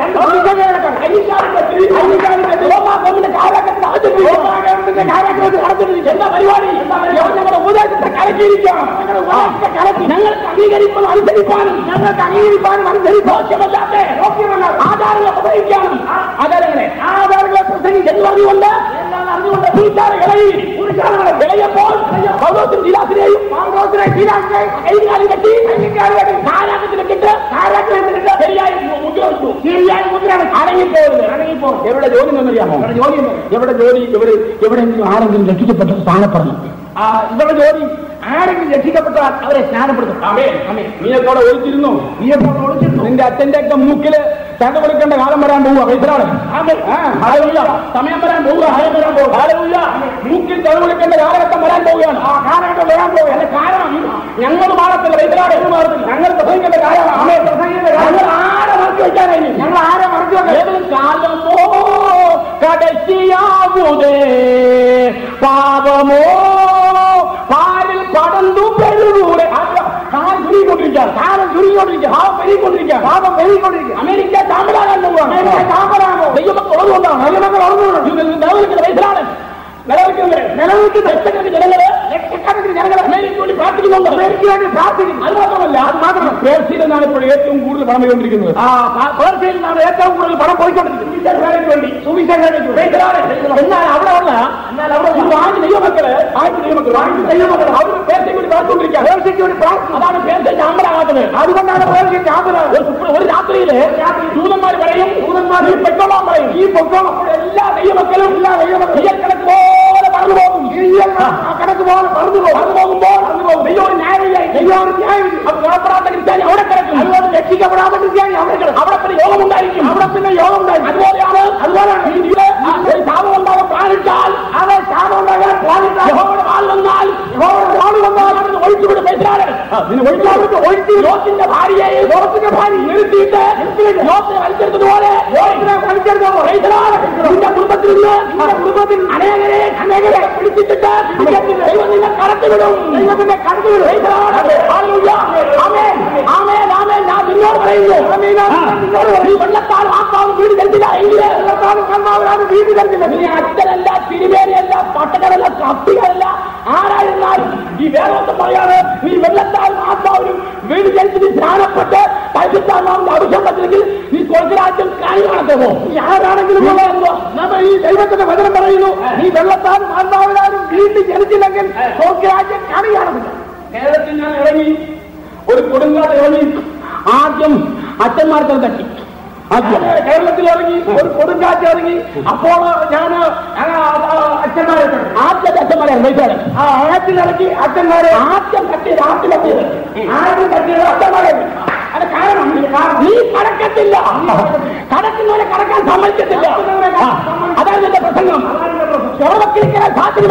എന്താ പരിപാടി? ഞങ്ങളുടെ ഉപദേശത്തെ കലക്കിയിരിക്കണം. ഞങ്ങൾക്ക് അംഗീകരിക്കാനും അനുസരിക്കാനും അനുസരിക്കാത്ത ആധാരങ്ങളെ പ്രസംഗിക്കാനും ആധാരങ്ങളെ പ്രസംഗിച്ചെന്ന് പറഞ്ഞുകൊണ്ട് വിളയപ്പോൾ പൗലോസും ശീലാസിനെയും കൈകാലി കെട്ടി കാരാഗ്രഹത്തിലിട്ട് ശരിയായി മുദ്രയാണ്. അടങ്ങിപ്പോകുന്നത്. എവിടെ ജോലി എന്നറിയാമോ? എവിടെ ജോലി? എവിടെയെങ്കിലും ആരെങ്കിലും രക്ഷിക്കപ്പെട്ട സ്ഥാനപ്പെടണം. ഇവരുടെ ജോലി ആരെങ്കിലും രക്ഷിക്കപ്പെട്ടാൽ അവരെ സ്നാനപ്പെടുത്തും. നീയൊക്കെ അവിടെ ഒളിച്ചിരുന്നു. നിന്റെ അച്ഛന്റെ ഒക്കെ മൂക്കില് തണ്ട കൊടുക്കേണ്ട കാലം വരാൻ പോവുക. വയസ്സിലാണ് സമയം വരാൻ പോവുക. മൂക്കിൽ തട കൊടുക്കേണ്ട കാലഘട്ടം വരാൻ പോവുകയാണ്. ആ കാലഘട്ടം വരാൻ പോവുകയാണ്. കാരണം ഞങ്ങൾ മാറത്തില്ല. വയസ്സിലാണ് ഞങ്ങൾ പ്രസംഗിക്കേണ്ട കാലമാണ്. ഞങ്ങൾ ആരെ മറച്ചു വെക്കാനായി? ഞങ്ങൾ ആരെ മറച്ചു വെക്കാൻ? ഏതൊരു കാലമോ കടശിയാവൂതേ പാപമോ പാലിൽ പടന്നു പെരുകൂടെ. കാലം ചുരുങ്ങിക്കൊണ്ടിരിക്കുക. പാപം പെരുകിക്കൊണ്ടിരിക്കുക. അമേരിക്ക ചാമ്പലാകാൻ പോവുകയാണ്. ദൈവമക്കൾ ഉള്ളതുകൊണ്ടാണ്. വയസ്സിലാണ് നിലനിൽക്കുന്ന ലക്ഷക്കണക്കിന് ജനങ്ങൾ അമേരിക്കയ്ക്ക് വേണ്ടി പ്രാർത്ഥിക്കുന്നുണ്ട്. അമേരിക്കയ്ക്ക് വേണ്ടി പ്രാർത്ഥിക്കുന്നു. അത് മാത്രമല്ല പേർഷ്യയിൽ നിന്നാണ് ഇപ്പോൾ ഏറ്റവും കൂടുതൽ പണം പോയിക്കൊണ്ടിരിക്കുന്നത്. പേർഷ്യയിൽ നിന്നാണ് ഏറ്റവും കൂടുതൽ പണം പോയിക്കൊണ്ടിരിക്കുന്നത്. എന്നാൽ അവിടെ ഉള്ള ദൈവമക്കള് അവർ പേർഷ്യയ്ക്ക് വേണ്ടി പ്രാർത്ഥിക്കൊണ്ടിരിക്കുക. പേർഷ്യയ്ക്ക് വേണ്ടി പ്രാർത്ഥിക്കും. അതാണ് പേർഷ്യ ചാമ്പലാകാത്തത്. അതുകൊണ്ടാണ് പേർഷ്യ ചാമ്പലാകുന്നത്. ഒരു രാത്രിയില് ദൂതന്മാർ പറയും, ഈ പെട്രോളം പറയും, ഈ പെട്രോളം എല്ലാ ദൈവമക്കളും കണക്ക് പോലെ പറഞ്ഞു പോകും. കണക്ക് പോലെ പറഞ്ഞു പോകുമ്പോൾ ദൈവം ന്യായവിധി. അത് ഗുണപ്പെടാത്ത ക്രിസ്ത്യാനി അവിടെ കിടക്കും. അതുപോലെ രക്ഷിക്കപ്പെടാത്ത ക്രിസ്ത്യാനി അവിടെ കിടക്കും. അവിടെ പിന്നെ യോഗം ഉണ്ടായിരിക്കും. അതുപോലെയാണ് ഒരു ശാപം ഉണ്ടാകാൻ പ്ലാനിട്ടാൽ ഒഴിച്ചുവിടും. ലോകത്തിന്റെ ഭാര്യയെ നിർത്തിയിട്ട് വലിച്ചെടുത്തതുപോലെ കുടുംബത്തിൽ അനേകരെ പിടിച്ചിട്ട് ദൈവം നിന്നെ കടത്തിവിടും. ഞാൻ നിന്നോട് പറയുന്നു, വെള്ളത്താൽ ആത്മാവ് വീട് തരുന്നില്ല എങ്കിൽ വീട് തരുന്നില്ല. നീ അച്ഛനല്ല, തിരുമേനിയല്ല, പട്ടക്കടല്ല, കത്തികളല്ല, ആരായിരുന്നാലും ഈ വേദോത്തം പറയാണ്, നീ വെള്ളത്താൽ ആത്മാവിനും വീട് ജനിച്ചിട്ട് സ്നാനപ്പെട്ട് പരിശുദ്ധാത്മാവിന്റെ അഭിഷേകം പറ്റില്ലെങ്കിൽ നീ സ്വർഗ്ഗരാജ്യം കാണുമോ? നീ ആരാണെങ്കിലും നമ്മൾ ഈ ദൈവത്തിന്റെ വചനം പറയുന്നു, നീ വെള്ളത്താലും ആത്മാവിനാലും വീട്ടിൽ ജനിച്ചില്ലെങ്കിൽ സ്വർഗ്ഗരാജ്യം കാണുകയാണെന്നില്ല. കേരളത്തിൽ ഞാൻ ഇറങ്ങി, ഒരു കൊടുങ്കാറ്റ് ഇറങ്ങി. ആദ്യം അച്ഛന്മാർക്ക് തട്ടി. കേരളത്തിൽ ഇറങ്ങി, ഒരു കൊടുങ്കാറ്റ് ഇറങ്ങി. അപ്പോൾ ഞാൻ അച്ഛന്മാരെ മനസ്സിലായി. ആറ്റിലിറക്കി അച്ഛന്മാരെ ആദ്യം കട്ടിയത് അച്ഛന്മാരെ. അത് കാരണം നീ കടക്കത്തില്ല. കടക്കുന്നവരെ കടക്കാൻ സമ്മതിക്കത്തില്ല. അതാണ് എന്റെ പ്രസംഗം. ശാസ്ത്രിമാരെ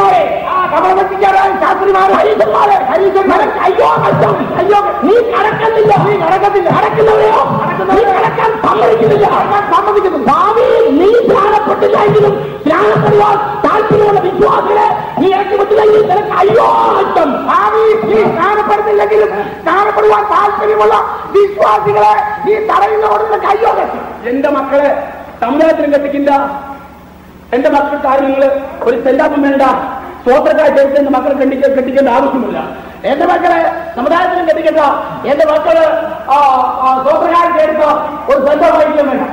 അയ്യോ കഷ്ടം, അയ്യോ നീ കടക്കുന്നില്ല. കടക്കുന്നവരെയോ കടക്കാൻ സമ്മതിക്കുന്നു. ഭാവിയിൽ നീ സ്നാനപ്പെട്ടില്ല എങ്കിലും സ്നാനപ്പെടുവാൻ താല്പര്യമുള്ള വിശ്വാസികളെ നീ ഇറക്കി വിട്ടില്ലെങ്കിൽ നിനക്ക് അയ്യോ കഷ്ടം. ഭാവിയിൽ നീ സ്നാനപ്പെടുന്നില്ലെങ്കിലും സ്നാനപ്പെടുവാൻ താല്പര്യമുള്ള വിശ്വാസികളെ നീ തടയുന്നതോട് നിനക്ക് അയ്യോ കഷ്ടം. എന്റെ മക്കളെ സമുദായത്തിനും കെട്ടിക്കില്ല. എന്റെ മക്കൾക്ക് ആരും നിങ്ങൾ ഒരു സെന്റാപ്പും വേണ്ട, സ്വോത്രക്കായി ചേർത്ത് എന്റെ മക്കളെ കെട്ടിക്കേണ്ട ആവശ്യമില്ല. എന്റെ മക്കളെ സമുദായത്തിനും കെട്ടിക്കണ്ട. എന്റെ മക്കള് സ്വന്തക്കാർക്ക് എടുത്ത ഒരു ബന്ധം വഹിക്കാൻ വേണ്ട.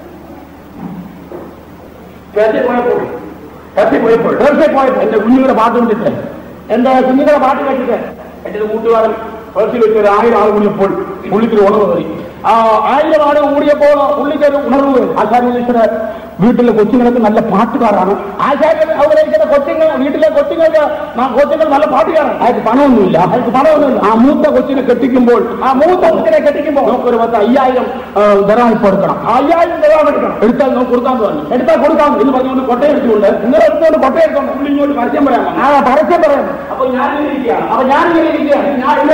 പോയപ്പോൾ എന്റെ കുഞ്ഞുങ്ങളുടെ പാട്ട് കണ്ടിട്ട് എന്റെ കുഞ്ഞുങ്ങളുടെ പാട്ട് കേട്ടിട്ട് എന്റെ കൂട്ടുകാരൻ പേർച്ചിൽ വെച്ച് ഒരു 1000 ആൾ കൂടിയപ്പോൾ പുള്ളിക്കൊരു ഉണർവ് കയറി. 1000 ആൾ കൂടിയപ്പോൾ പുള്ളിക്കൊരു ഉണർവ്. ആചാര്യ വീട്ടിലെ കൊച്ചുങ്ങൾക്ക് നല്ല പാട്ടുകാരാണ്. ആചാര്യൻ അവതരിക്കുന്ന കൊച്ചുങ്ങൾ വീട്ടിലെ കൊച്ചുങ്ങൾ നല്ല പാട്ടുകാരാണ്. അയാൾക്ക് പണമൊന്നുമില്ല. ആ മൂത്ത കൊച്ചിനെ കെട്ടിക്കുമ്പോൾ നമുക്കൊരു 5000 ദറാം ഇപ്പോൾ എടുക്കണം. 5000 ദറാം എടുക്കണം. എടുത്താൽ നമുക്ക് കൊടുക്കാൻ പറഞ്ഞു. എടുത്താൽ കൊടുക്കാം എന്ന് പറഞ്ഞുകൊണ്ട് കൊട്ട എടുത്തുകൊണ്ട് ഇന്നലെ എടുത്തുകൊണ്ട് കൊട്ട എടുത്തോണ്ട് പുള്ളി ഇങ്ങോട്ട് പരസ്യം പറയാം. പരസ്യം പറയാം. അപ്പൊ ഞാനിങ്ങനെ ഇരിക്കുകയാണ്.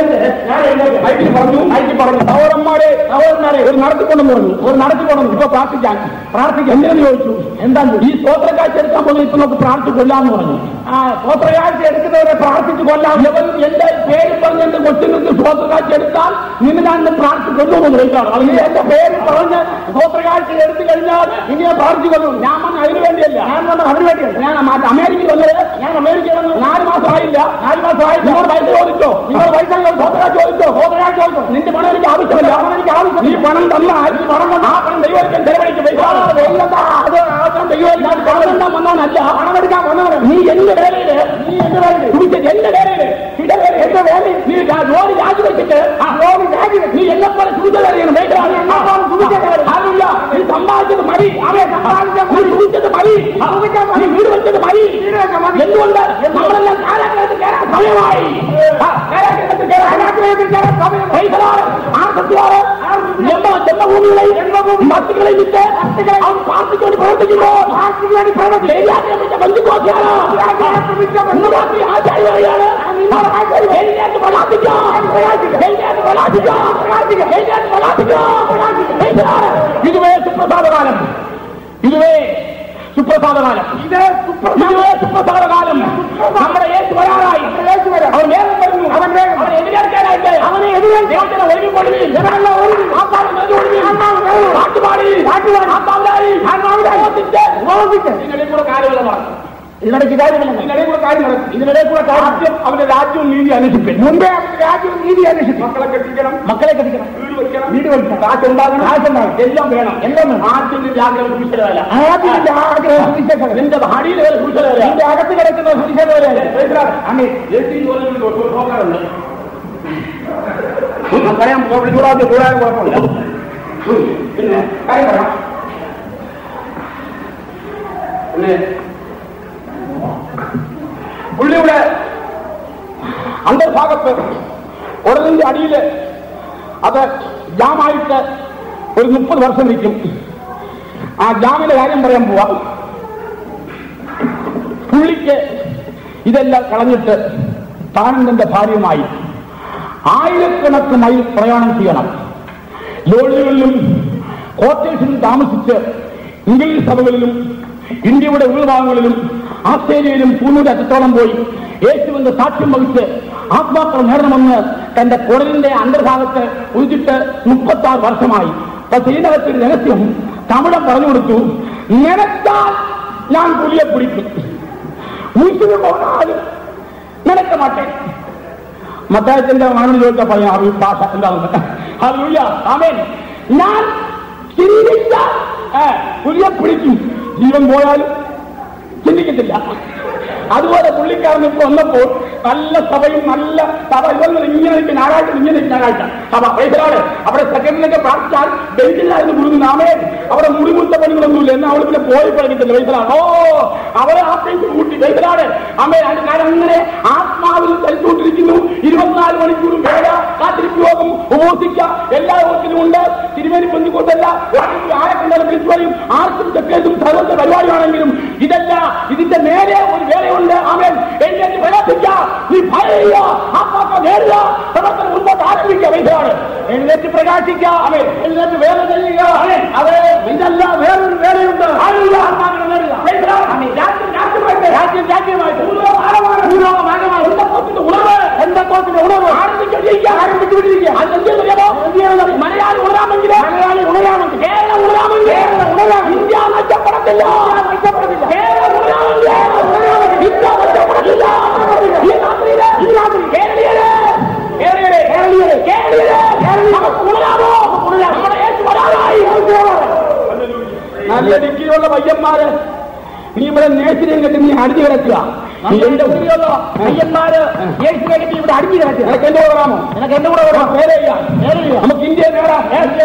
ഐറ്റി പറഞ്ഞു സഹോദരന്മാരെ ഒരു നടത്തിക്കൊണ്ടെന്ന് പറഞ്ഞു. ഇപ്പൊ പ്രാർത്ഥിക്കാൻ എന്തിനെന്ന് ചോദിച്ചു. എന്താ ഈ സ്തോത്രക്കാഴ്ച എടുക്കാൻ പോകുന്നത് ഇപ്പൊ നമുക്ക് പ്രാർത്ഥിച്ച് കൊല്ലാന്ന് പറഞ്ഞു. സ്തോത്രക്കാഴ്ച എടുക്കുന്നവരെ പ്രാർത്ഥിച്ച് കൊല്ലാം. എന്റെ പേര് പറഞ്ഞ് എന്റെ കൊച്ചുങ്ങൾക്ക് സ്തോത്രക്കാഴ്ച എടുത്താൽ നിന്ന് ഞാൻ പ്രാർത്ഥിച്ച് കൊല്ലുമെന്ന് ചോദിച്ചാണ്. അല്ലെങ്കിൽ എന്റെ പേര് പറഞ്ഞ് സ്തോത്രക്കാഴ്ച എടുത്തു കഴിഞ്ഞാൽ ഇനി ഞാൻ പ്രാർത്ഥിച്ച് കൊല്ലും. ഞാൻ വന്ന് അതിന് വേണ്ടിയല്ല. അതിന് വേണ്ടിയല്ല. ഞാൻ അമേരിക്കയിൽ വന്നത്. വന്ന് 4 മാസമായില്ല. നിങ്ങൾ പൈസ ചോദിച്ചോ. സ്തോത്രക്കാഴ്ച ചോദിച്ചോ. നിന്റെ പണം എനിക്ക് ആവശ്യമില്ല. ഈ പണം തന്നാൽ ഈ പണം കൊണ്ട് ആ പണം ദൈവത്തിന് ചെലവഴിക്കും. വന്നവനല്ല പണം എടുക്കാൻ വന്നവൻ. നീ എന്റെ വേലയില് എന്റെ വേലയില് നീ ജോലി രാജിവെച്ചിട്ട് നീ എന്നെപ്പോലെ സൂചിച്ചറിയണം. നീ സമ്പാദിച്ചത് മതി. സൂചിച്ചത് മതി. നീ വീട് വെച്ചത് മതി. എന്തുകൊണ്ട് നമ്മളെല്ലാം കാലാഗ്രഹത്തിൽ കയറാൻ സമയമായി. ജന്മഭൂമികളെയും ഭക്തികളെയും വിറ്റ് അവൻ പാർട്ടിക്ക് വേണ്ടി പ്രവർത്തിക്കുമ്പോൾ ആചാര്യയാണ്. ഇതുവേ സുപ്രസാദകാലം. നമ്മുടെ യേശു വരാറായി. അവൻ വേഗം വരുന്നു. അവനെ എതിരേൽക്കാനായിട്ട് അവനെ എതിരേൽക്കാൻ ഒരുങ്ങിക്കൊടുവിൽ ഇതിനിടയ്ക്ക് കാര്യമില്ല. ആദ്യം അവന്റെ രാജ്യവും നീതി അന്വേഷിക്കും. മുമ്പേ അവന്റെ രാജ്യവും നീതി അന്വേഷിക്കും. മക്കളെ കെട്ടിക്കണം, വീട് വെക്കണം, കാശുണ്ടാകണം, എല്ലാം വേണം. ആദ്യം ആഗ്രഹം സുരക്ഷിതമല്ല. നിന്റെ ഭാര്യയിലെ സുരക്ഷിതമല്ല. നിന്റെ അകത്ത് കിടക്കുന്ന സുരക്ഷിതമല്ല. പറയാൻ കൂടാതെ കുഴപ്പമില്ല. പിന്നെ കാര്യം പറയാം. പുള്ളിയുടെ അന്തർഭാഗത്ത് ഉടലിന്റെ അടിയിൽ അത് ജാമായിട്ട് ഒരു 30 വർഷം നിൽക്കും. ആ ജാമിന്റെ കാര്യം പറയാൻ പോവാം. പുള്ളിക്ക് ഇതെല്ലാം കളഞ്ഞിട്ട് താനും തന്റെ ഭാര്യയുമായി 1000 മൈൽ പ്രയാണം ചെയ്യണം. ലോഡ്ജുകളിലും ക്വാർട്ടേഴ്സിലും താമസിച്ച് ഇംഗ്ലീഷ് സഭകളിലും ഇന്ത്യയുടെ ഉൾഭാഗങ്ങളിലും ആസ്ട്രേലിയയിലും ഭൂമിയുടെ അറ്റത്തോളം പോയി യേശുവിന്റെ സാക്ഷ്യം വഹിച്ച് ആത്മാക്കൾ നേടണമെന്ന് തന്റെ കുടലിന്റെ അന്തർഭാഗത്ത് ഉദിച്ചിട്ട് 36 വർഷമായി. പക്ഷെ ഇതിനകത്തൊരു രഹസ്യം തമിഴം പറഞ്ഞു കൊടുത്തു. നിനച്ചാൽ ഞാൻ പുലിയെ പിടിക്കും, ഉത്സവം പോകാനും നിനക്ക് മാട്ടെ. മത്തായിന്റെ മരണം ചോദിച്ചാൽ പറയാം ആ ഭാഷ എന്താണെന്ന്. ആമേൻ. ഞാൻ ചിന്തിച്ചാൽ പുലിയെ പിടിക്കും, ജീവൻ പോയാലും ചിന്തിക്കത്തില്ല. അതുപോലെ പുള്ളിക്കാരൻ ഇപ്പൊ വന്നപ്പോൾ നല്ല സഭയും നല്ല സഭ ഇതൊന്നും ഇങ്ങനെ ഞായറാഴ്ച സഭ വൈദ്യരാണ്. അവിടെ സെക്രട്ടറിയൊക്കെ പ്രാർത്ഥിച്ചാൽ ബെഞ്ചിലായിരുന്നു ഗുരു നാമേ. അവിടെ മുടിമുത്ത പണികളൊന്നുമില്ല. എന്നാൽ അവൾ പിന്നെ പോയി പഠിക്കത്തില്ല. വൈദ്യരാണ്. അവരെ ആശ്രയിച്ച് കൂട്ടി വൈദ്യരാണ്. അമ്മേ അതിന്റെ കാര്യം അങ്ങനെ ആത്മാവിൽ ചലിച്ചുകൊണ്ടിരിക്കുന്നു. 24 മണിക്കൂറും വേല, കാത്തിരിപ്പ് യോഗം, ഉപവസിക്കുക, എല്ലാ യോഗത്തിലും ഉണ്ട്. തിരുമേനി പൊന്തിക്കൊണ്ടല്ല ആരെ കണ്ടാലും വിളിച്ചു പറയും. ആർക്കും ചെക്കേസും സർവത്തെ പരിപാടിയാണെങ്കിലും ഇതല്ല, ഇതിന്റെ നേരെ ഒരു വേലയുണ്ട്. ആമേൻ. എഴുന്നേറ്റ് പ്രവർത്തിക്കുക, നീ ഭയയുക, ആത്മാക്കളെ നേടുക, പ്രവർത്തനം മുൻപോട്ട് ആരംഭിക്കുക. വൈദ്യരാണ്. എഴുന്നേറ്റ് പ്രകാശിക്കുക. ആമേൻ. എഴുന്നേറ്റ് വേല ചെയ്യുക. അതെ, ഇതല്ല വേറൊരു വേലയുണ്ട്. ആത്മാക്കളെ നേടുക. രാജ്യമായിട്ട് എന്തൊക്കെ ഉണർവ് ആരംഭിച്ചുകൊണ്ടിരിക്കുക. മലയാളി ഉണരാമെങ്കിൽ കേരളം ഉണരാമെങ്കിൽ ഇന്ത്യ നഷ്ടപ്പെടത്തില്ല. കേരളം ഉണരാമെങ്കിൽ ഇന്ത്യ നഷ്ടപ്പെടത്തില്ല. ഈ രാത്രി കേരളീയരെ നമുക്ക് ഉണരാമെങ്കിൽ പയ്യന്മാര് നീ ഇവിടെ നേഴ്സിനെ കെട്ടി നീ അടിഞ്ഞു കിടക്കുക. എന്റെ പയ്യന്മാര് നേഴ്സിനെ കെട്ടി ഇവിടെ അടിഞ്ഞു കിടക്കുക. നിനക്ക് എന്റെ കൂടെ വരാമോ? നിനക്ക് എന്റെ കൂടെ വരാം. നമുക്ക് ഇന്ത്യ നേടാം.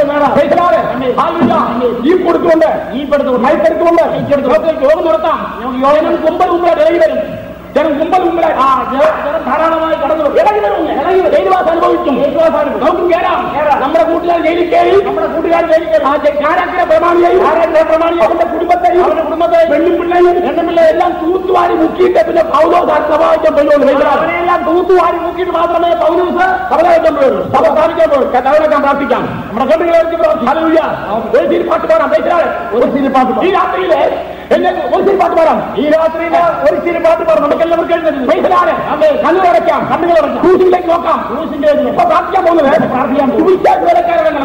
ഈ കൊടുത്തുകൊണ്ട് മയപ്പെടുത്തുകൊണ്ട് യോഗം നടത്താം. യോഗം കുമ്പൽ മുമ്പേ ഇറങ്ങി വരും. ജനം കുമ്പൽ മുമ്പിൽ ധാരാളമായി കടന്നു ഇറങ്ങി വരും. ജയിൽവാസം അനുഭവിക്കും. നമുക്കും കയറാം. നമ്മുടെ കൂട്ടുകാർ ജയിലിൽ കയറി. നമ്മുടെ കൂട്ടുകാർ ജയിലിൽ കയറി കാരാഗ്ര പ്രമാണിയായി അവന്റെ കുടുംബത്തെയും പെണ്ണും പിള്ളേയും എല്ലാം തൂത്തുവാരി മുക്കിയിട്ട് പിന്നെ പൗലോസ് സഭാവിക്കാൻ പറ്റുള്ളൂ. അവനെല്ലാം തൂത്തുവാരി മുക്കിയിട്ട് മാത്രമേ പൗലോസ് സഭയിക്കാൻ പോയുള്ളൂ. സഭ സ്ഥാപിക്കാൻ പോലും കഥകളൊക്കെ പ്രാർത്ഥിക്കാം. നമ്മുടെ കണ്ടുകളെ ഒരു സീരി പാട്ട് പാടാം. ഒരു സീരി പാട്ട് ഈ രാത്രിയിലെ എന്നെ ഒരു സീരി പാട്ട് പാടാം. ഈ രാത്രിയില് ഒരു സീരി പാട്ട് പാടാം. നമുക്ക് എല്ലാവർക്കും കണ്ണുകളടയ്ക്കാം. കണ്ണുകളടയ്ക്കാം. ക്രൂസിലേക്ക് നോക്കാം. ക്രൂസിന്റെ ഇപ്പൊ പ്രാർത്ഥിക്കാൻ പോകുന്നത് വേലക്കാരാണ്.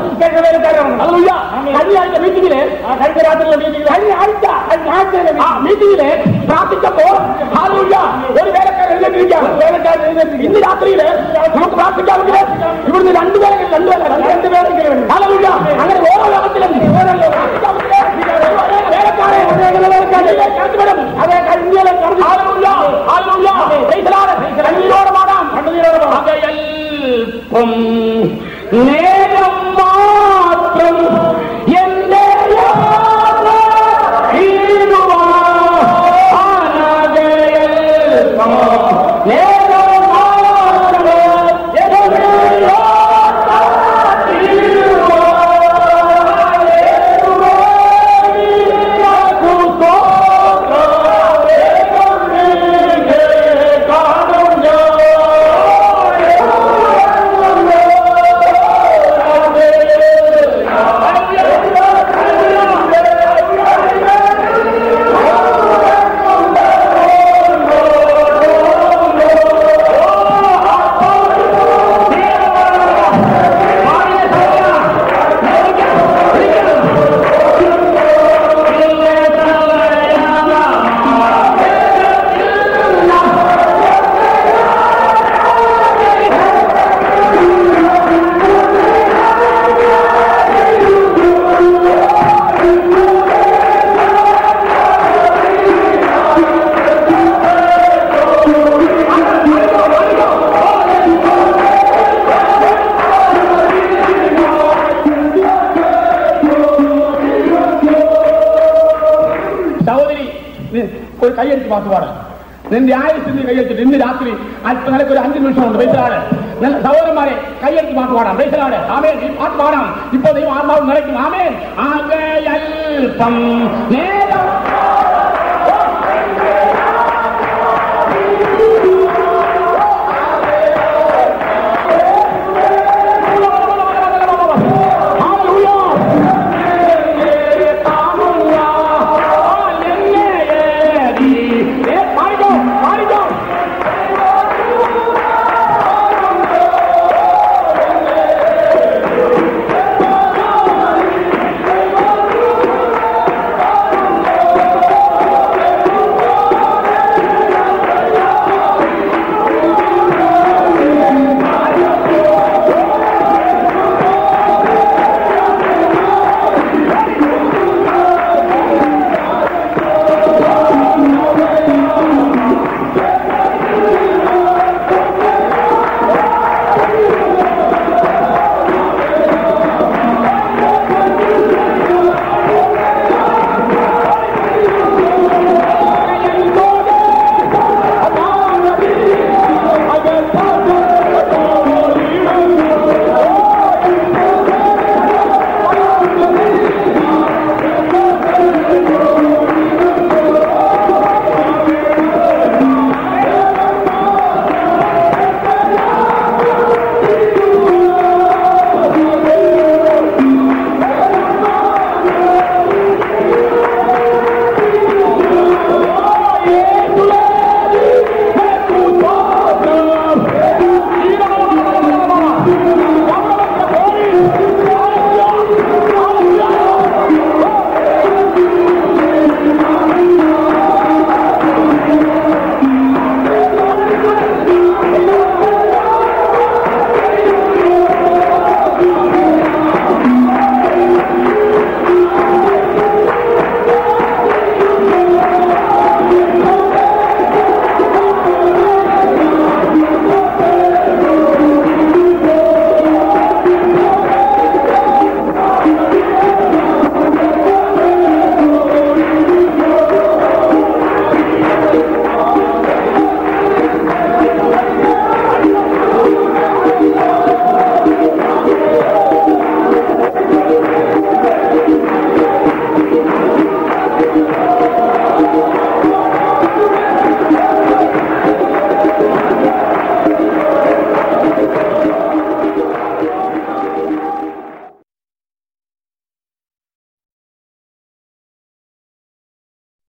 കഴിഞ്ഞ മീറ്റിംഗില് കഴിഞ്ഞ രാത്രിയിലെ മീറ്റിംഗില് പ്രാർത്ഥിച്ചപ്പോൾ ഒരു വേലക്കാരൻ എഴുന്നേറ്റിരിക്കാം. ഇന്ന് രാത്രിയില് നമുക്ക് പ്രാർത്ഥിക്കാമെങ്കിൽ ഇവിടുന്ന് രണ്ടുപേരെങ്കിലും അങ്ങനെ ഓരോ ലോകത്തിലും അതേ കണ്ണീരോടെ പാടാം. കണ്ണീരോടൊപ്പം നേരം മാത്രം എന്റെ ഒരു കൈയടിച്ച് പാട്ട് പാടാം. നിന്റെ ആയുസിന്റെ കൈയടിച്ചിട്ട് ഇന്ന് രാത്രി അല്പനിലക്ക് ഒരു 5 നിമിഷമുണ്ട്. പൈസലാണ് സഹോദരന്മാരെ കൈയടിച്ച് പാട്ട് പാടാം. പൈസലാണ് ആമേൻ. ഈ പാട്ട് പാടാം. ഇപ്പൊ ദൈവം ആത്മാവ് നിറയ്ക്കും. ആമേൻ. ആകെ അല്പം